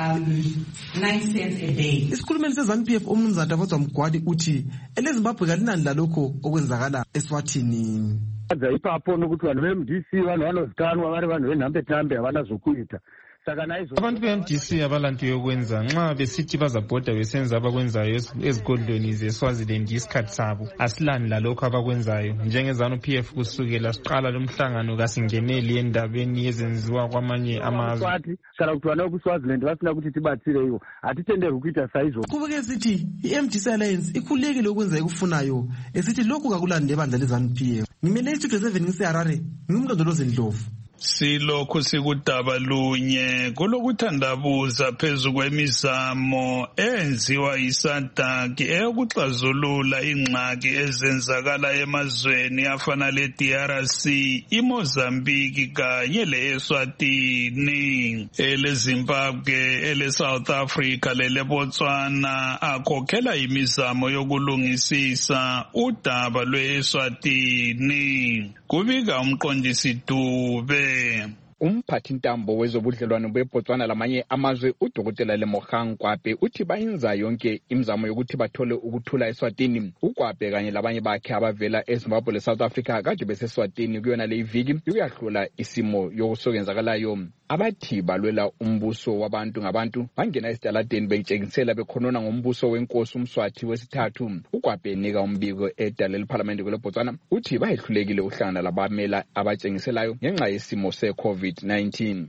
Isikhulumeli seZANU-P F umnumzana Davozwa Mgwadi uthi eleZimbabwe kalinani lalokho okwenzakala eSwatini.
Ipapo nokuthi vanhu ve-M D C vanhu vanozikanwa vari vanhu venhambe-nhambe havana zvokuita.
Abantu be-M D C abalanto yokwenza nxa besithi bazabhoda besenza abakwenzayo ezigodlweni zeSwaziland isikhathi sabo. Asilani lalokho abakwenzayo. NjengeZANU-P F kusukela siqala lomhlangano kasingeneli endabeni ezenziwa kwamanye amazwe.
Kana kuti vana vekuSwaziland vasina kuti tibatsire ivo hatitenderwi ukuita saizvo.
Qhubeke sithi i-M D C Alliance ikhululekile ukwenza ekufunayo esithi lokhu kakulani lebandla leZANU-P F. Ngimele iStudio seven ngiseHarare, ngimlondolozi Ndlovu.
Silokhu sikudaba lunye kulokuthandabuza phezu kwemizamo enziwa yiSADC eyokuxazulula ingxaki ezenzakala emazweni afana le-D R C, iMozambique kanye le-Eswatini. Ele-Zimbabwe, ele-South Africa lele-Botswana akhokhela imizamo yokulungisisa udaba lwe-Eswatini. Kubika umqondisi Dube.
Umphathi ntambo wezobudlelwano beBotswana lamanye amazwe uDokotela Lemogang Kwape uthi bayenza yonke imizamo yokuthi bathole ukuthula eSwatini. uKwape kanye labanye bakhe abavela eZimbabwe leSouth Africa kade beseSwatini kuyona le iviki ukuyahlula isimo yokusokenzakalayo. Abathi balwela umbuso wabantu ngabantu bangena esitaladeni bentshengisela bekhonona ngombuso wenkosi uMswathi wesithathu. uKwape nika umbiko edala leParliament kweBotswana uthi bayehlulekile uhlangana labamela abatshengiselayo ngenxa yesimo se-COVID nineteen.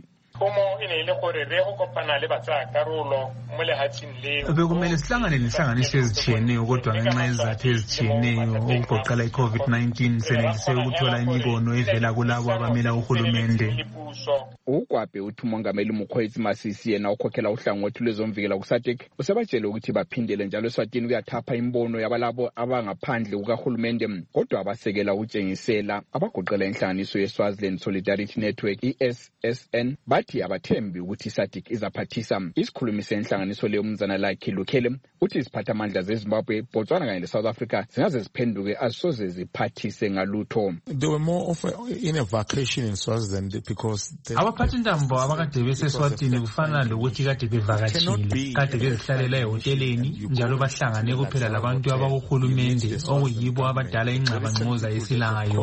Bekumele sihlangane nenhlanganiso ezitshiyeneyo kodwa ngenxa yezizathu ezitshiyeneyo okugoqela i-COVID nineteen senelise ukuthola imibono evela kulabo abamela uhulumende.
uKwape uthi umongameli Mokgweetsi Masisi yena ukhokhela uhlangothi lwezomvikela kuSADC usebatshele ukuthi baphindele njalo eSwatini kuyathapha imbono yabalabo abangaphandle kukahulumende kodwa abasekela utshengisela abagoqela inhlanganiso yeSwaziland Solidarity Network i-S S N bathi abathembi ukuthi iSADC izaphathisa. Isikhulumi senhlanganiso leyo umzana lakhe Lukhele uthi iziphathamandla zeZimbabwe, Botswana kanye leSouth Africa zingaze ziphenduke azisoze ziphathise ngalutho.
They were more of a, in a vacation in Swaziland because
abaphathi ntambo abakade beseSwatini kufana lokuthi kade bevakashile kade bezihlalela ehoteleni njalo bahlangane kuphela labantu abakuhulumende okuyibo abadala ingxabangxoza yesilangayo.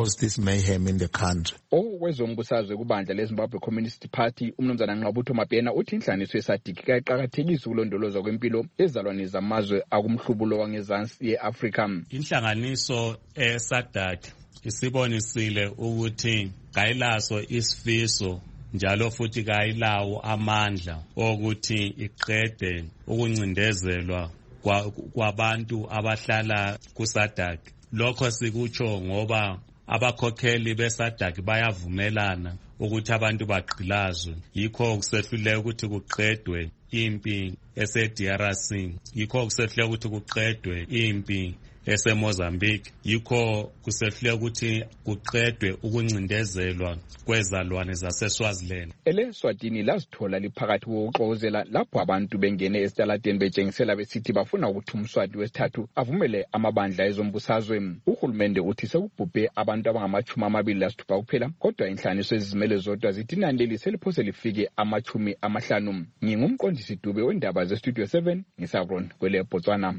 Okwezombusazwe kubandla leZimbabwe Communist Party umnumzana Nqabutho Mabhena uthi inhlanganiso yeSADC kayiqakathekisa ukulondolozwa kwempilo ezalwane zamazwe akumhlubulo wangezansi ye-Afrika.
Inhlanganiso eSADC isibonisile ukuthi kayilaso isifiso njalo futhi kayilawo amandla okuthi iqede ukuncindezelwa kwabantu abahlala kuSADC. Lokho sikutsho ngoba abakhokheli beSADC bayavumelana ukuthi abantu bagqilazwe, yikho kusehluleka ukuthi kuqedwe impi ese-D R C, yikho kusehluleka ukuthi kuqedwe impi eseMozambique, yikho kusehluleka ukuthi kuqedwe ukuncindezelwa kwezalwane zaseSwaziland.
EleSwatini lazithola liphakathi kokuxokozela lapho abantu bengene esitaladeni betshengisela besithi bafuna ukuthi uMswati wesithathu avumele amabandla ezombusazwe. Uhulumende uthi sekubhubhe abantu abangamachumi amabili lasithupha kuphela kodwa inhlanganiso ezizimele zodwa zithi inani leli seliphose lifike amachumi amahlanu. Ngingumqondisi Dube wendaba zeStudio seven ngisabron kwele Botswana.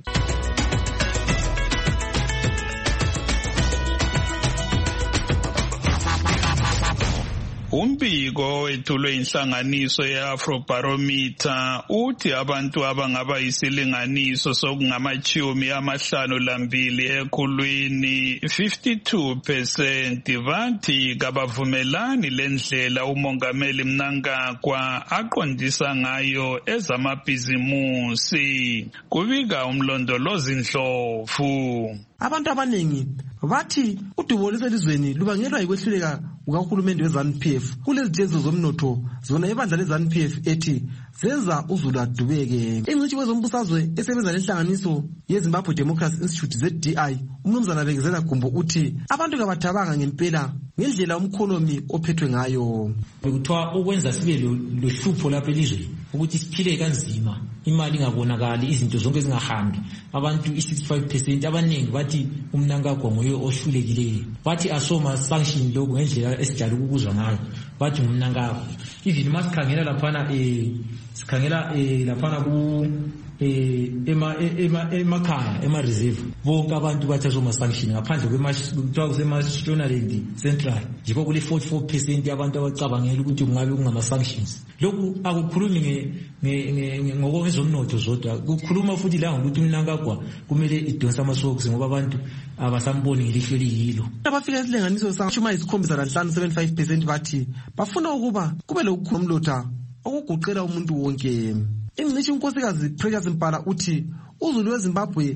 Umbiko wethulwe inhlanganiso ye-Afrobarometer uthi abantu abangaba isilinganiso sokungamachumi amahlanu lambili ekhulwini fifty-two percent bathi kabavumelani lendlela umongameli Mnangagwa aqondisa ngayo ezamabhizimusi. Kubika umlondolozi Ndlovu.
Abantu abaningi bathi udubo lwelizweni lubangelwa yikwehluleka kukahulumende we-ZANU P F kulezijezo zomnotho zona ibandla le-ZANU P F ethi zenza uzulu adubeke. Ingcitshi kwezombusazwe esebenza lenhlanganiso yeZimbabwe Democracy Institute Z D I umnumzana Bekezela Gumbo uthi abantu kabathabanga ngempela ngendlela umkhonomi ophethwe ngayo.
Bekuthiwa ukwenza sibe lohlupho lapha elizweni ukuthi siphile kanzima, imali ingabonakali, izinto zonke zingahambi. Abantu i-sixty-five percent abaningi bathi uMnangagwa nguye ohlulekileyo. Bathi asoma sanction lokho ngendlela esijala ukuzwa ngayo. Bathi uMnangagwa. Even masikhangela laphana eh sikhangela eh laphana ku eh ema ema emakhaya ema reserve bonke abantu bathi asoma sanction ngaphandle kwemashutwa kusemashonaland central yikho kule forty-four percent yabantu abacabangela ukuthi kungabe kungama sanctions. Lokhu akukhulumi nge ngokwezomnotho zodwa, kukhuluma futhi la ngokuthi uMnangagwa kumele idonsa amasokisi ngoba abantu abasamboni ngelihlo liyilo.
Abafika isilinganiso samashumi ayisikhombisa lanhlanu seventy-five percent bathi bafuna ukuba kube lokukhomlotha okuguqela umuntu wonke. Ingcitshi unkosikazi Precious Mpala uthi uzulu weZimbabwe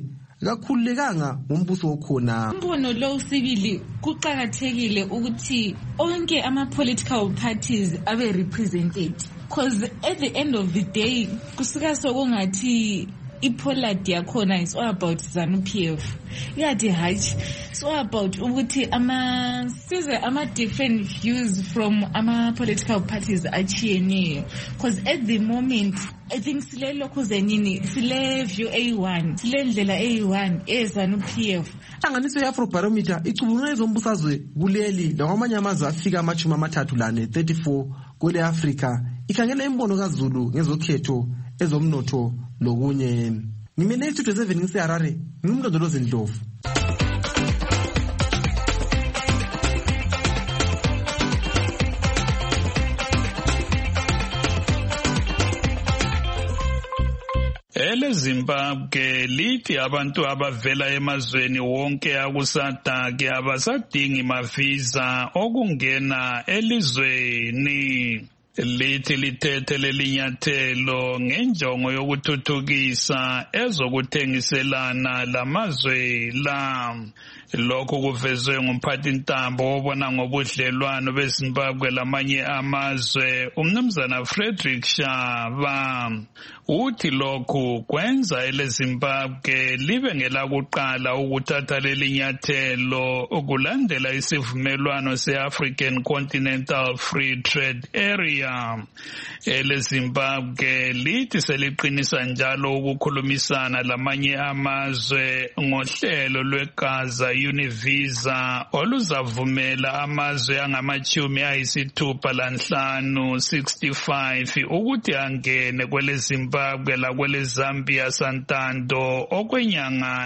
kakhululekanga ngombuso okhona.
Umbono lo sibili kuqakathekile ukuthi onke ama political parties abe represented, because at the end of the day kusuka sokungathi iPollard yakhona is all about ZANU-P F. Yathi hatch so about ukuthi ama size ama different views from ama political parties achiyeneyo, because at the moment I think sile lokho zenini sile view A one sile ndlela A one eZANU-P F.
Inhlanganiso ye-Afrobarometer icubungula izombusazwe kuleli lakwamanye amazwe afika amachumi amathathu lane thirty-four kwele Afrika ikhangela imbono kaZulu ngezokhetho ezomnotho lokunye. Ngimele istudio seven ngiseHarare, ngimlondolozi Ndlovu.
Ele Zimbabwe lithi abantu abavela emazweni wonke akusadake abasadingi mavisa okungena elizweni. Lithi lithethe lelinyathelo ngenjongo yokuthuthukisa ezokuthengiselana lamazwe la. Lokho kuvezwe ngumphathintambo obona ngobudlelwano beZimbabwe lamanye amazwe uMnumzana Frederick Shava. Uthi lokhu kwenza eleZimbabwe libe ngelakuqala ukuthatha lelinyathelo ukulandela isivumelwano se-African Continental Free Trade Area. EleZimbabwe lithi seliqinisa njalo ukukhulumisana lamanye amazwe ngohlelo lweGaza Univisa oluzavumela amazwe angamachumi ayisithupha lanhlanu sixty-five ukuthi angene kweleZimbabwe lakweleZambia Santando okwenyanga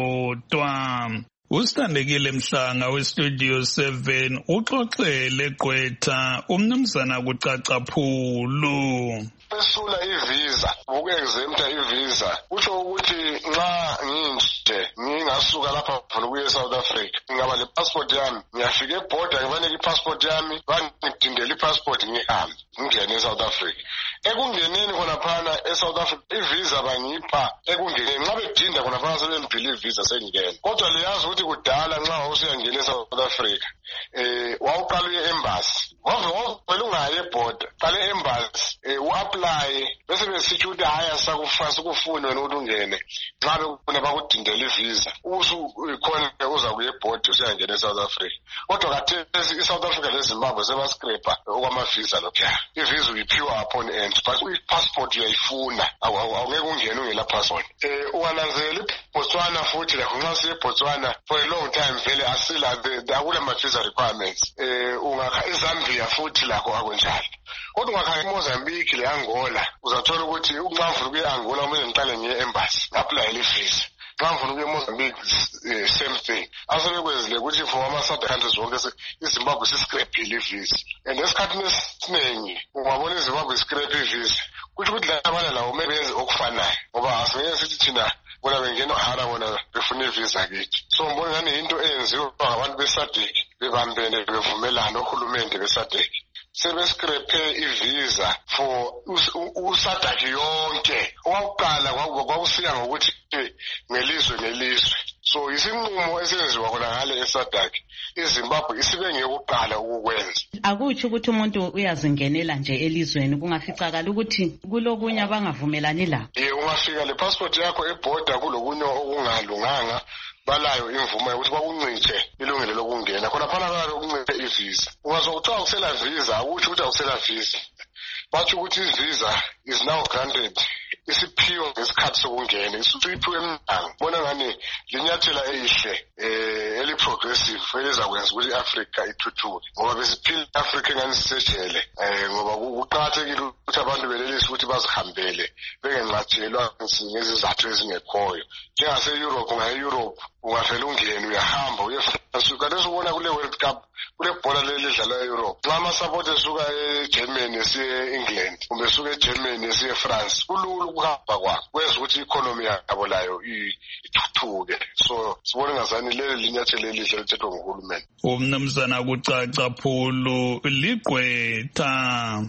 eyodwa. Usithandekile Mhlanga westudio seven uxoxele Gqwetha uMnumzana kuCacaphulu.
Esula ivisa uku-exempta ivisa utsho ukuthi nxa nginje ngingasuka lapha ngifuna ukuya eSouth Africa ngingaba le passport yami ngiyafika eborder ngibanike ipassport yami bangidindele ipassport ngihambe ngingene eSouth Africa. Ekungeneni khonaphana eSouth Africa ivisa bangipha ekungeneni nxa bedinda khonaphana sebengibhile ivisa sengingena. Kodwa liyazi ukuthi kudala nxa usuyangena eSouth Africa eh wawuqala uye-embassy wave wavele ungaye eborder qale e-embassy eh u-apply bese besithi ukuthi hayi asakufasa ukufuna wena ukuthi ungene nxa bekufuna bakudindela ivisa usukhona uza kuye eborder usuyangena eSouth Africa. Kodwa khathesi iSouth Africa leZimbabwe sebascraper okwamavisa lokhuya ivisa uyiphiwa upon end but i-passport uyayifuna awungeke ungene ungela passport. eh uwananzela iBotswana futhi lakho nxa siye eBotswana for a long time vele asila akula ma-visa requirements. eh ungakha eZambia futhi lakho akunjalo. Kodwa ungakha eMozambique le-Angola uzathola ukuthi nxa ngifuna ukuya e-Angola kumele ngiqale ngiye e-embassy apply ivisa. Nxa ngifuna ukuya eMozambique same thing. Asebekwenzile ukuthi for ama-Southern countries wonke iZimbabwe siscraphile ivisa and esikhathini esiningi ungabona iZimbabwe iscraphe ivisa kuthi ukuthi labana lawo maybe yenze okufanayo ngoba asingeke sithi thina bona bengena hara bona befuna ivisa kithi. So ngibona ngani into eyenziwa ngabantu beSADC bebambene bevumelana ohulumende beSADC sebescrape ivisa for uSADC yonke. Owakuqala kwakusiya ngokuthi ngelizwe ngelizwe. So isinqumo esenziwa khona ngale eSADC iZimbabwe isibe ngekuqala ukukwenza.
Akutsho ukuthi umuntu uyazingenela nje elizweni kungaficakala ukuthi kulokunye abangavumelani la.
Eh ungafika le passport yakho eborder kulokunye okungalunganga balayo imvumo ukuthi bakuncince ilungelo lokungena khona phana babe ukuncince ivisa. Ungazokuthiwa ukusela visa akutsho ukuthi awusela visa. Batsho ukuthi ivisa is now granted isiphiwo ngesikhathi sokungena isiphiwe emnyango. Bona ngani linyathela elihle eh eli progressive elizakwenza ukuthi iAfrica ithuthuke ngoba besiphila iAfrica ngani sisejele eh ngoba kuqakathekile ukuthi abantu belelise ukuthi bazihambele bengenqatshelwa ngezizathu ezingekhoyo. Njengase Europe ngaye Europe ungavela ungene uyahamba uyefika kanti ubona kule World Cup kule bhola lelidlalwa eEurope nxa ama-support esuka eGermany esiye England kumbe esuka eGermany esiye France kulula ukuhamba kwabo kwenza ukuthi i-economy yabo layo ithuthuke. So sibone ngazani leli linyathelo elihle lithethwe nguhulumeni.
Umnumzana kuCacaphulu liGqwetha.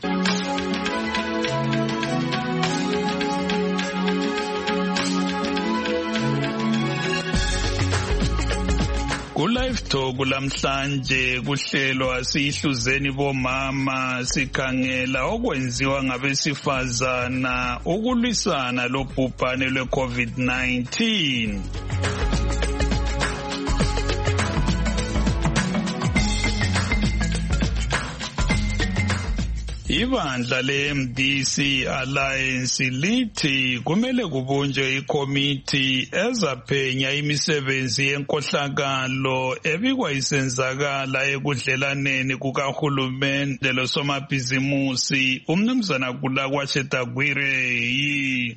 Ku-Live Talk lamhlanje kuhlelwa sihluzeni bomama sikhangela okwenziwa ngabesifazana ukulwisana lobhubhane lwe-COVID nineteen. Ibandla le-M D C Alliance lithi kumele kubunjwe ikomiti ezaphenya imisebenzi yenkohlakalo ebikwa isenzakala ekudlelaneni kukahulumende losomabhizimusi umnumzana Gulakwashe Tagwirei.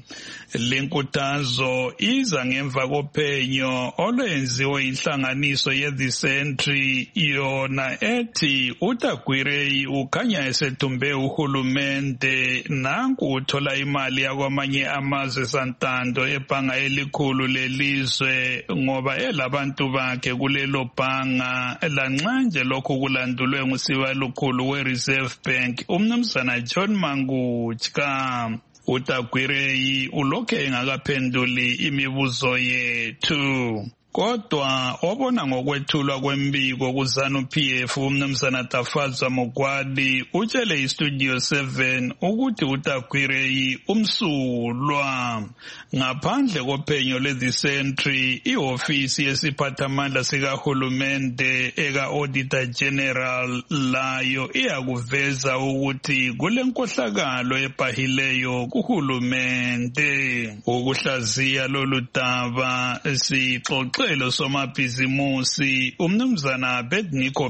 Lenkuthazo iza ngemva kophenyo olwenziwe inhlanganiso ye-The Sentry yona ethi uTagwirei ukhanya esetumbe uhulumende nanku uthola imali yakwamanye amazwe santando ebhanga elikhulu lelizwe ngoba elabantu bakhe kulelo bhanga lanxanje lokhu kulandulwe ngusiba lukhulu we-Reserve Bank umnumzana John Manguchka. uTagwirei ulokhe engakaphenduli imibuzo yethu. Kodwa obona ngokwethulwa kwembiko kuZanu-P F umnumzana Tafadzwa Mugwadi utshele iStudio seven ukuthi uTagwirei umsulwa. Ngaphandle kophenyo lwe-The Sentry, ihofisi yesiphathamandla sikahulumende eka-Auditor General layo iyakuveza ukuthi kulenkohlakalo ebhahileyo kuhulumende. Ukuhlaziya lolu daba sixoxe Elo somabhizimusi umnumzana Abednego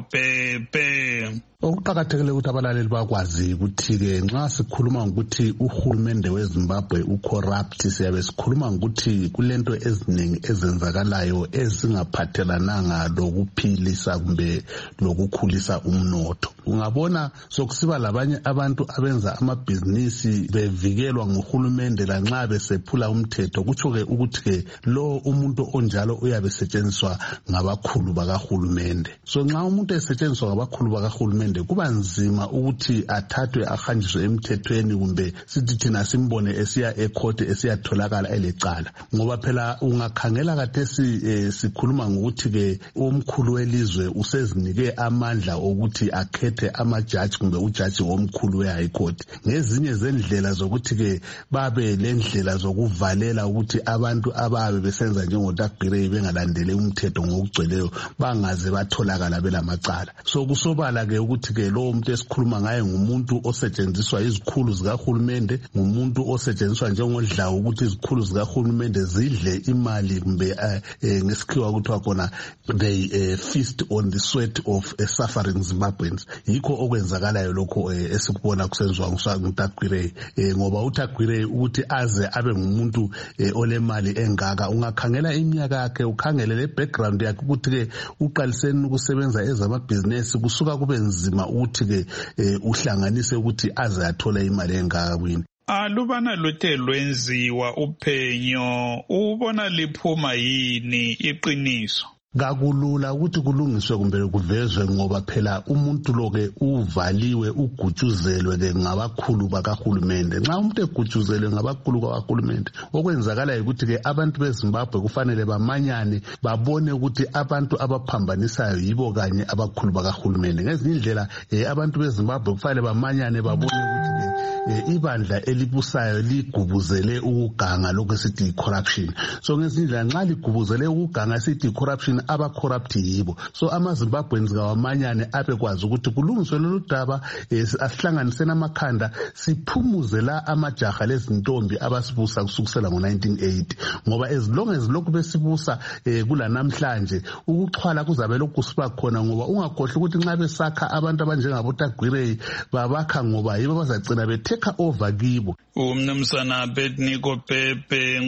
Pepe.
Okuqakathekile ukuthi abalaleli bakwazi ukuthi ke nxa sikhuluma ngokuthi uhulumende weZimbabwe ucorrupt siyabe sikhuluma ngokuthi kulento eziningi ezenzakalayo ezingaphathelananga lokuphilisa kumbe lokukhulisa umnotho. Ungabona sokusiba labanye abantu abenza amabhizinisi bevikelwa nguhulumende lanxa besephula umthetho kutsho ke ukuthi ke lo umuntu onjalo uyabe setshenziswa ngabakhulu bakahulumende. So nxa umuntu esetshenziswa ngabakhulu bakahulumende kuba nzima ukuthi athathwe ahanjiswe emthethweni kumbe sithi thina simbone esiya ecourt esiyatholakala elecala ngoba phela ungakhangela kathesi eh, sikhuluma ngokuthi ke umkhulu welizwe usezinike amandla okuthi akhethe amajaji kumbe ujaji omkhulu we-high court. Ngezinye zendlela zokuthi ke babe lendlela zokuvalela ukuthi abantu ababe besenza njengoTagwirei bengalandele umthetho ngokugcweleyo bangaze batholakala belamacala. So kusobala ke ukuthi ke lo umuntu esikhuluma ngaye ngumuntu osetshenziswa izikhulu zikahulumende, ngumuntu osetshenziswa njengodlawu ukuthi izikhulu zikahulumende zidle imali kumbe uh, ngesikhiwa kuthiwa khona they uh, feast on the sweat of uh, suffering Zimbabweans. Yikho okwenzakalayo lokho uh, esikubona kusenziwa nguTagwirei uh, ngoba uTagwirei ukuthi aze abe ngumuntu uh, olemali engaka ungakhangela iminyaka yakhe ukhangele le background yakhe ukuthi ke uqaliseni ukusebenza ezamabhizinesi kusuka kube nzima ukuthi ke uhlanganise ukuthi aze athola imali engaka kwini.
Alubana luthe lwenziwa uphenyo ubona liphuma yini iqiniso?
Kakulula ukuthi kulungiswe kumbe kuvezwe ngoba phela umuntu loke uvaliwe ugutshuzelwe ke ngabakhulu bakahulumende. Nxa umuntu egutshuzelwe ngabakhulu bakahulumende okwenzakala ukuthi ke abantu beZimbabwe kufanele bamanyane babone ukuthi abantu abaphambanisayo yibo kanye abakhulu bakahulumende. Ngezinye indlela eh, abantu beZimbabwe kufanele bamanyane babone ukuthi ke eh, ibandla elibusayo ligubuzele ukuganga lokho sithi corruption. So ngezinye indlela nxa ligubuzele ukuganga sithi corruption aba corrupt yibo. So amaZimbabweans kawamanyane abekwazi ukuthi kulungiswe lolu daba asihlanganise namakhanda siphumuze la amajaha lezintombi abasibusa kusukusela ngo nineteen eighty ngoba as long as lokhu besibusa eh, kulanamhlanje ukuxhwala kuzabe lokhu siba khona ngoba ungakhohle ukuthi nxa besakha abantu abanjengabo Tagwirei babakha ngoba yibo bazacina beteka over kibo.
Umnumzana Abednego Pepe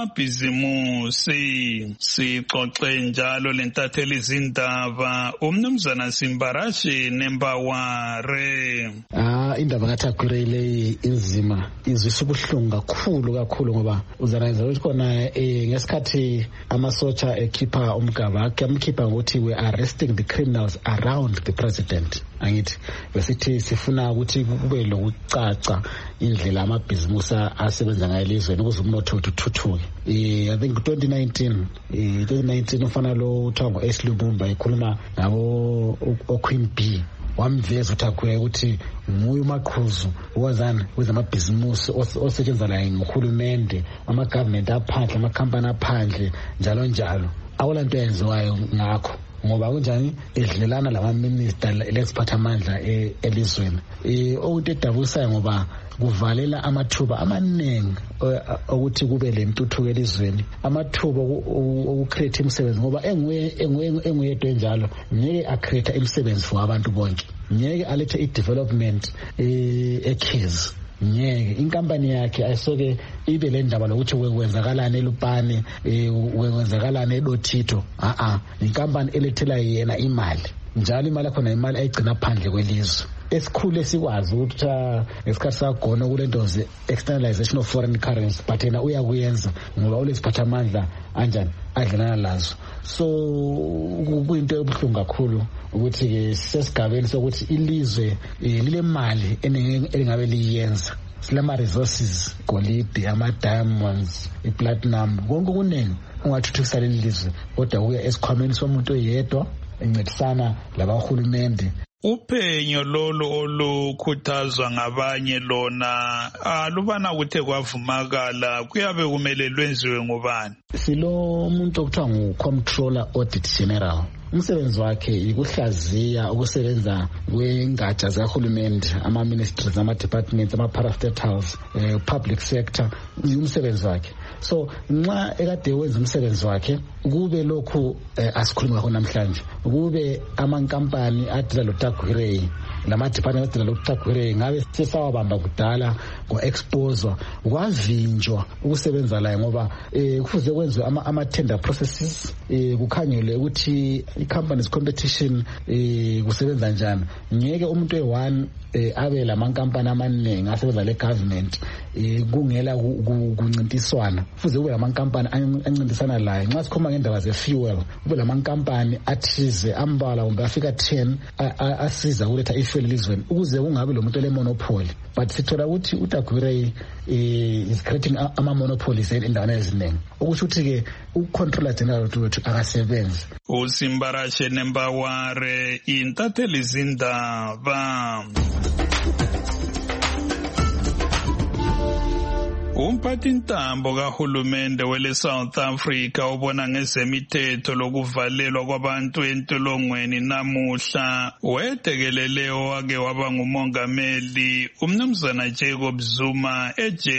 ngusomabhizimusi sixoxe njalo lentatheli izindaba umnumzana Simbarashi Nembaware.
Ah indaba kaTagwirei leyi inzima izwisa ubuhlungu kakhulu kakhulu ngoba uzanayeza ukuthi khona eh, ngesikhathi amasotsha ekhipha umgaba amkhipha ngokuthi we arresting the criminals around the president. Angithi besithi sifuna ukuthi kube lokucaca indlela amabhizimusi asebenza ngayo elizweni ukuze umnotho uthuthuke. I think twenty nineteen twenty nineteen ufana lo uthiwa ngo-S Lubumba ekhuluma ngabo o-Queen B wamveza uThakwe ukuthi nguye umaqhuzu wazana wezamabhizimusi osetshenziswa la nguhulumende, ama-government aphandle, amakhampani aphandle njalo njalo. Akulanto yenziwayo ngakho ngoba kunjani edlelana lama-minister lesiphathamandla elizweni. Okunto edabukisayo ngoba kuvalela amathuba amaningi ukuthi kube le ntuthuko elizweni, amathuba okucreate imisebenzi ngoba enguyedwa enjalo ngeke acreate imisebenzi for abantu bonke, ngeke alethe i-development ekhizi, ngeke inkampani yakhe ayisoke ibe le ndaba lokuthi kwenzakalani eLupane, kwenzakalani eDotito. a-a inkampani elethela yena imali njalo, imali yakhona imali ayigcina phandle kwelizwe. Esikhulu esikwazi ukuthi ngesikhathi sagona kule nto ze-externalization of foreign currency, but yena uyakuyenza ngoba ulesiphathamandla anjani adlelana lazo. So kuyinto ebuhlungu kakhulu ukuthi-ke sesigabeni sokuthi ilizwe lile mali elingabe liyenza, silama-resources, golide, ama-diamonds, i-platinum, konke kuningi ungathuthukisa leli lizwe, kodwa kuya esikhwameni somuntu oyedwa encedisana labahulumende.
Uphenyo lolu olukhuthazwa ngabanye lona alubana kuthe kwavumakala kuyabe kumele lwenziwe ngubani?
Silo umuntu okuthiwa ngu-Comptroller Audit General. Umsebenzi wakhe ikuhlaziya ukusebenza kwengatsha zahulumende, ama-ministries, ama-departments, ama-parastatals, eh, public sector, umsebenzi wakhe. So nxa ekade wenza umsebenzi wakhe kube lokhu eh, asikhuluma ngakho namhlanje, kube amankampani adila loTagwirey lama-department adila loTagwirey ngabe sesawabamba kudala ngo-exposure, kwavinjwa ukusebenza layo ngoba eh, kufuze kwenziwe ama-tender processes, eh, kukhangelwe ukuthi i-companies competition eh, kusebenza njani. Ngeke umuntu e-one eh, abe lamankampani amaningi asebenza le-government eh, kungela kuncintiswana, fuze kube lamankampani ancintisana layo. Nxa sikhuluma ngendaba ze-fuel, kube lamankampani athize ambala kumbe afika ten asiza ukuletha i-fuel elizweni ukuze kungabi lo muntu ole-monopoly. But sithola ukuthi uTagwirey eh, is creating ama-monopolies endaweni eziningi, ukusho ukuthi-ke ucontroller general wethu akasebenzi.
uSimbarashe Nembaware, intatheli zindaba. Umphathintambo kahulumende wele South Africa ubona ngezemithetho lokuvalelwa kwabantu entolongweni namuhla wetekelele owake waba ngumongameli umnumzana Jacob Zuma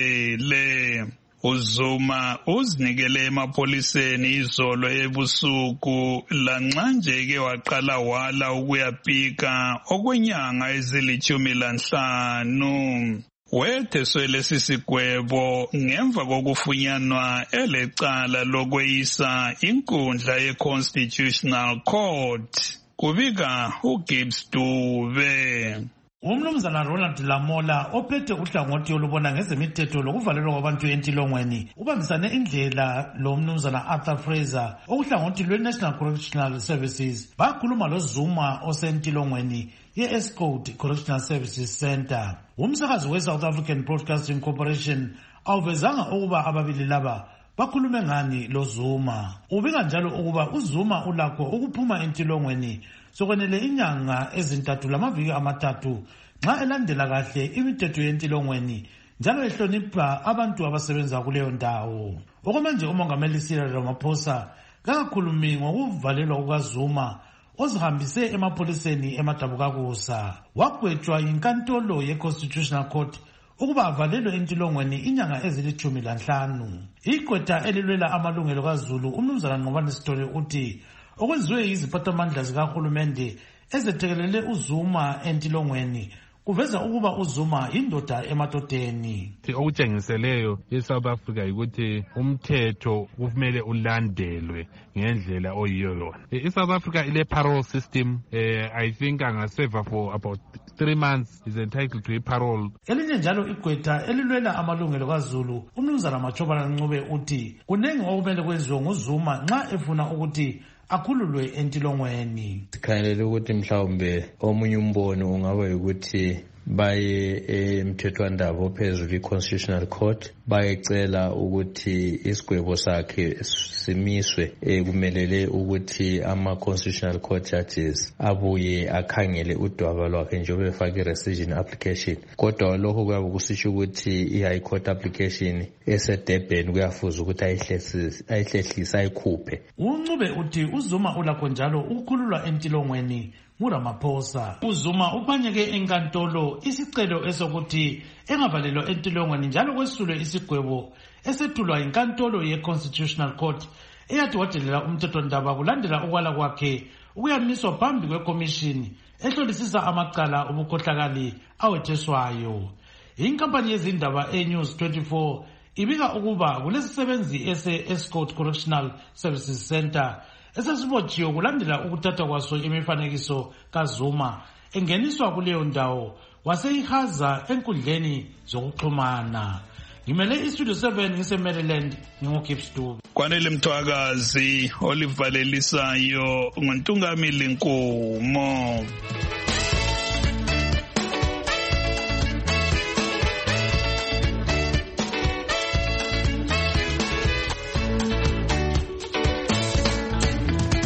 ejele. uZuma uzinikele emapoliseni izolo ebusuku lanxa nje-ke waqala wala ukuyapika okwenyanga ezilithumi lanhlanu. Wetheswe lesi sigwebo ngemva kokufunyanwa elecala lokweyisa inkundla ye-Constitutional Court. Kubika uGibbs Dube.
Umnumzana Ronald Lamola ophethe uhlangothi olubona ngezemithetho lokuvalelwa kwabantu entilongweni ubambisane indlela lo mnumzana Arthur Fraser okuhlangothi lwe-National Correctional Services bakhuluma lo Zuma osentilongweni ye-Escort Correctional Services Center. Umsakazi we-South African Broadcasting Corporation awuvezanga ukuba ababili laba bakhulume ngani lo Zuma. Ubika njalo ukuba uZuma ulakho ukuphuma entilongweni sokwenele inyanga ezintathu lamaviki amathathu nxa elandela kahle imithetho yentilongweni njalo ehlonipha abantu abasebenza kuleyo ndawo. Okwamanje umongameli Cyril Ramaphosa kakhulumi ngokuvalelwa kukaZuma ozihambise emapoliseni eMadabukakusa. Wagwetshwa yinkantolo ye-Constitutional Court ukuba avalelwe entilongweni inyanga ezilithumi lanhlanu. Igqwetha elilwela amalungelo kaZulu umnumzana Nqobani Sithole uthi okwenziwe yiziphathamandla zikahulumende ezethekelele uZuma entilongweni kuveza ukuba uZuma indoda emadodeni.
Okutshengiseleyo eSouth Africa ukuthi umthetho kumele ulandelwe ngendlela oyiyo yona. ISouth Africa ile parole system, eh, I think angaseva for about three months is entitled to a parole.
Elinye njalo igqwetha elilwela amalungelo kaZulu umnumzana Machobana Ncube uthi kunengi okumele kwenziwe nguZuma nxa efuna ukuthi akhululwe entilongweni.
Sikhangelele ukuthi mhlawumbe omunye umbono ungaba ukuthi
baye emthethwandaba ophezulu i-Constitutional Court bayecela ukuthi isigwebo sakhe simiswe, kumelele ukuthi ama-Constitutional Court judges abuye akhangele udaba lwakhe njengoba efake i-rescission application. Kodwa lokho kuyabe kusitsho ukuthi i-High Court application eseDurban kuyafuza ukuthi ayihlehlise ayikhuphe.
uNcube uthi uZuma ulakho njalo ukukhululwa entilongweni nguRamaphosa. uZuma uphanyeke enkantolo isicelo esokuthi engavalelwa entilongweni njalo kwesulwe isigwebo esethulwa inkantolo ye-Constitutional Court eyathi wadelela umthethwandaba kulandela ukwala kwakhe ukuyamiswa phambi kwekomishini ehlolisisa amacala obukhohlakali awetheswayo. Inkampani yezindaba e-News twenty-four ibika ukuba kunesisebenzi ese-Escort Correctional Services Center esesibotshiwe kulandela ukuthatha kwaso imifanekiso kaZuma engeniswa kuleyo ndawo waseyihaza enkundleni zokuxhumana. Ngimele iStudio seven ngise-Maryland nginguGibbs Dube.
Kwanele Mthwakazi olivalelisayo nguNtungamili Nkomo.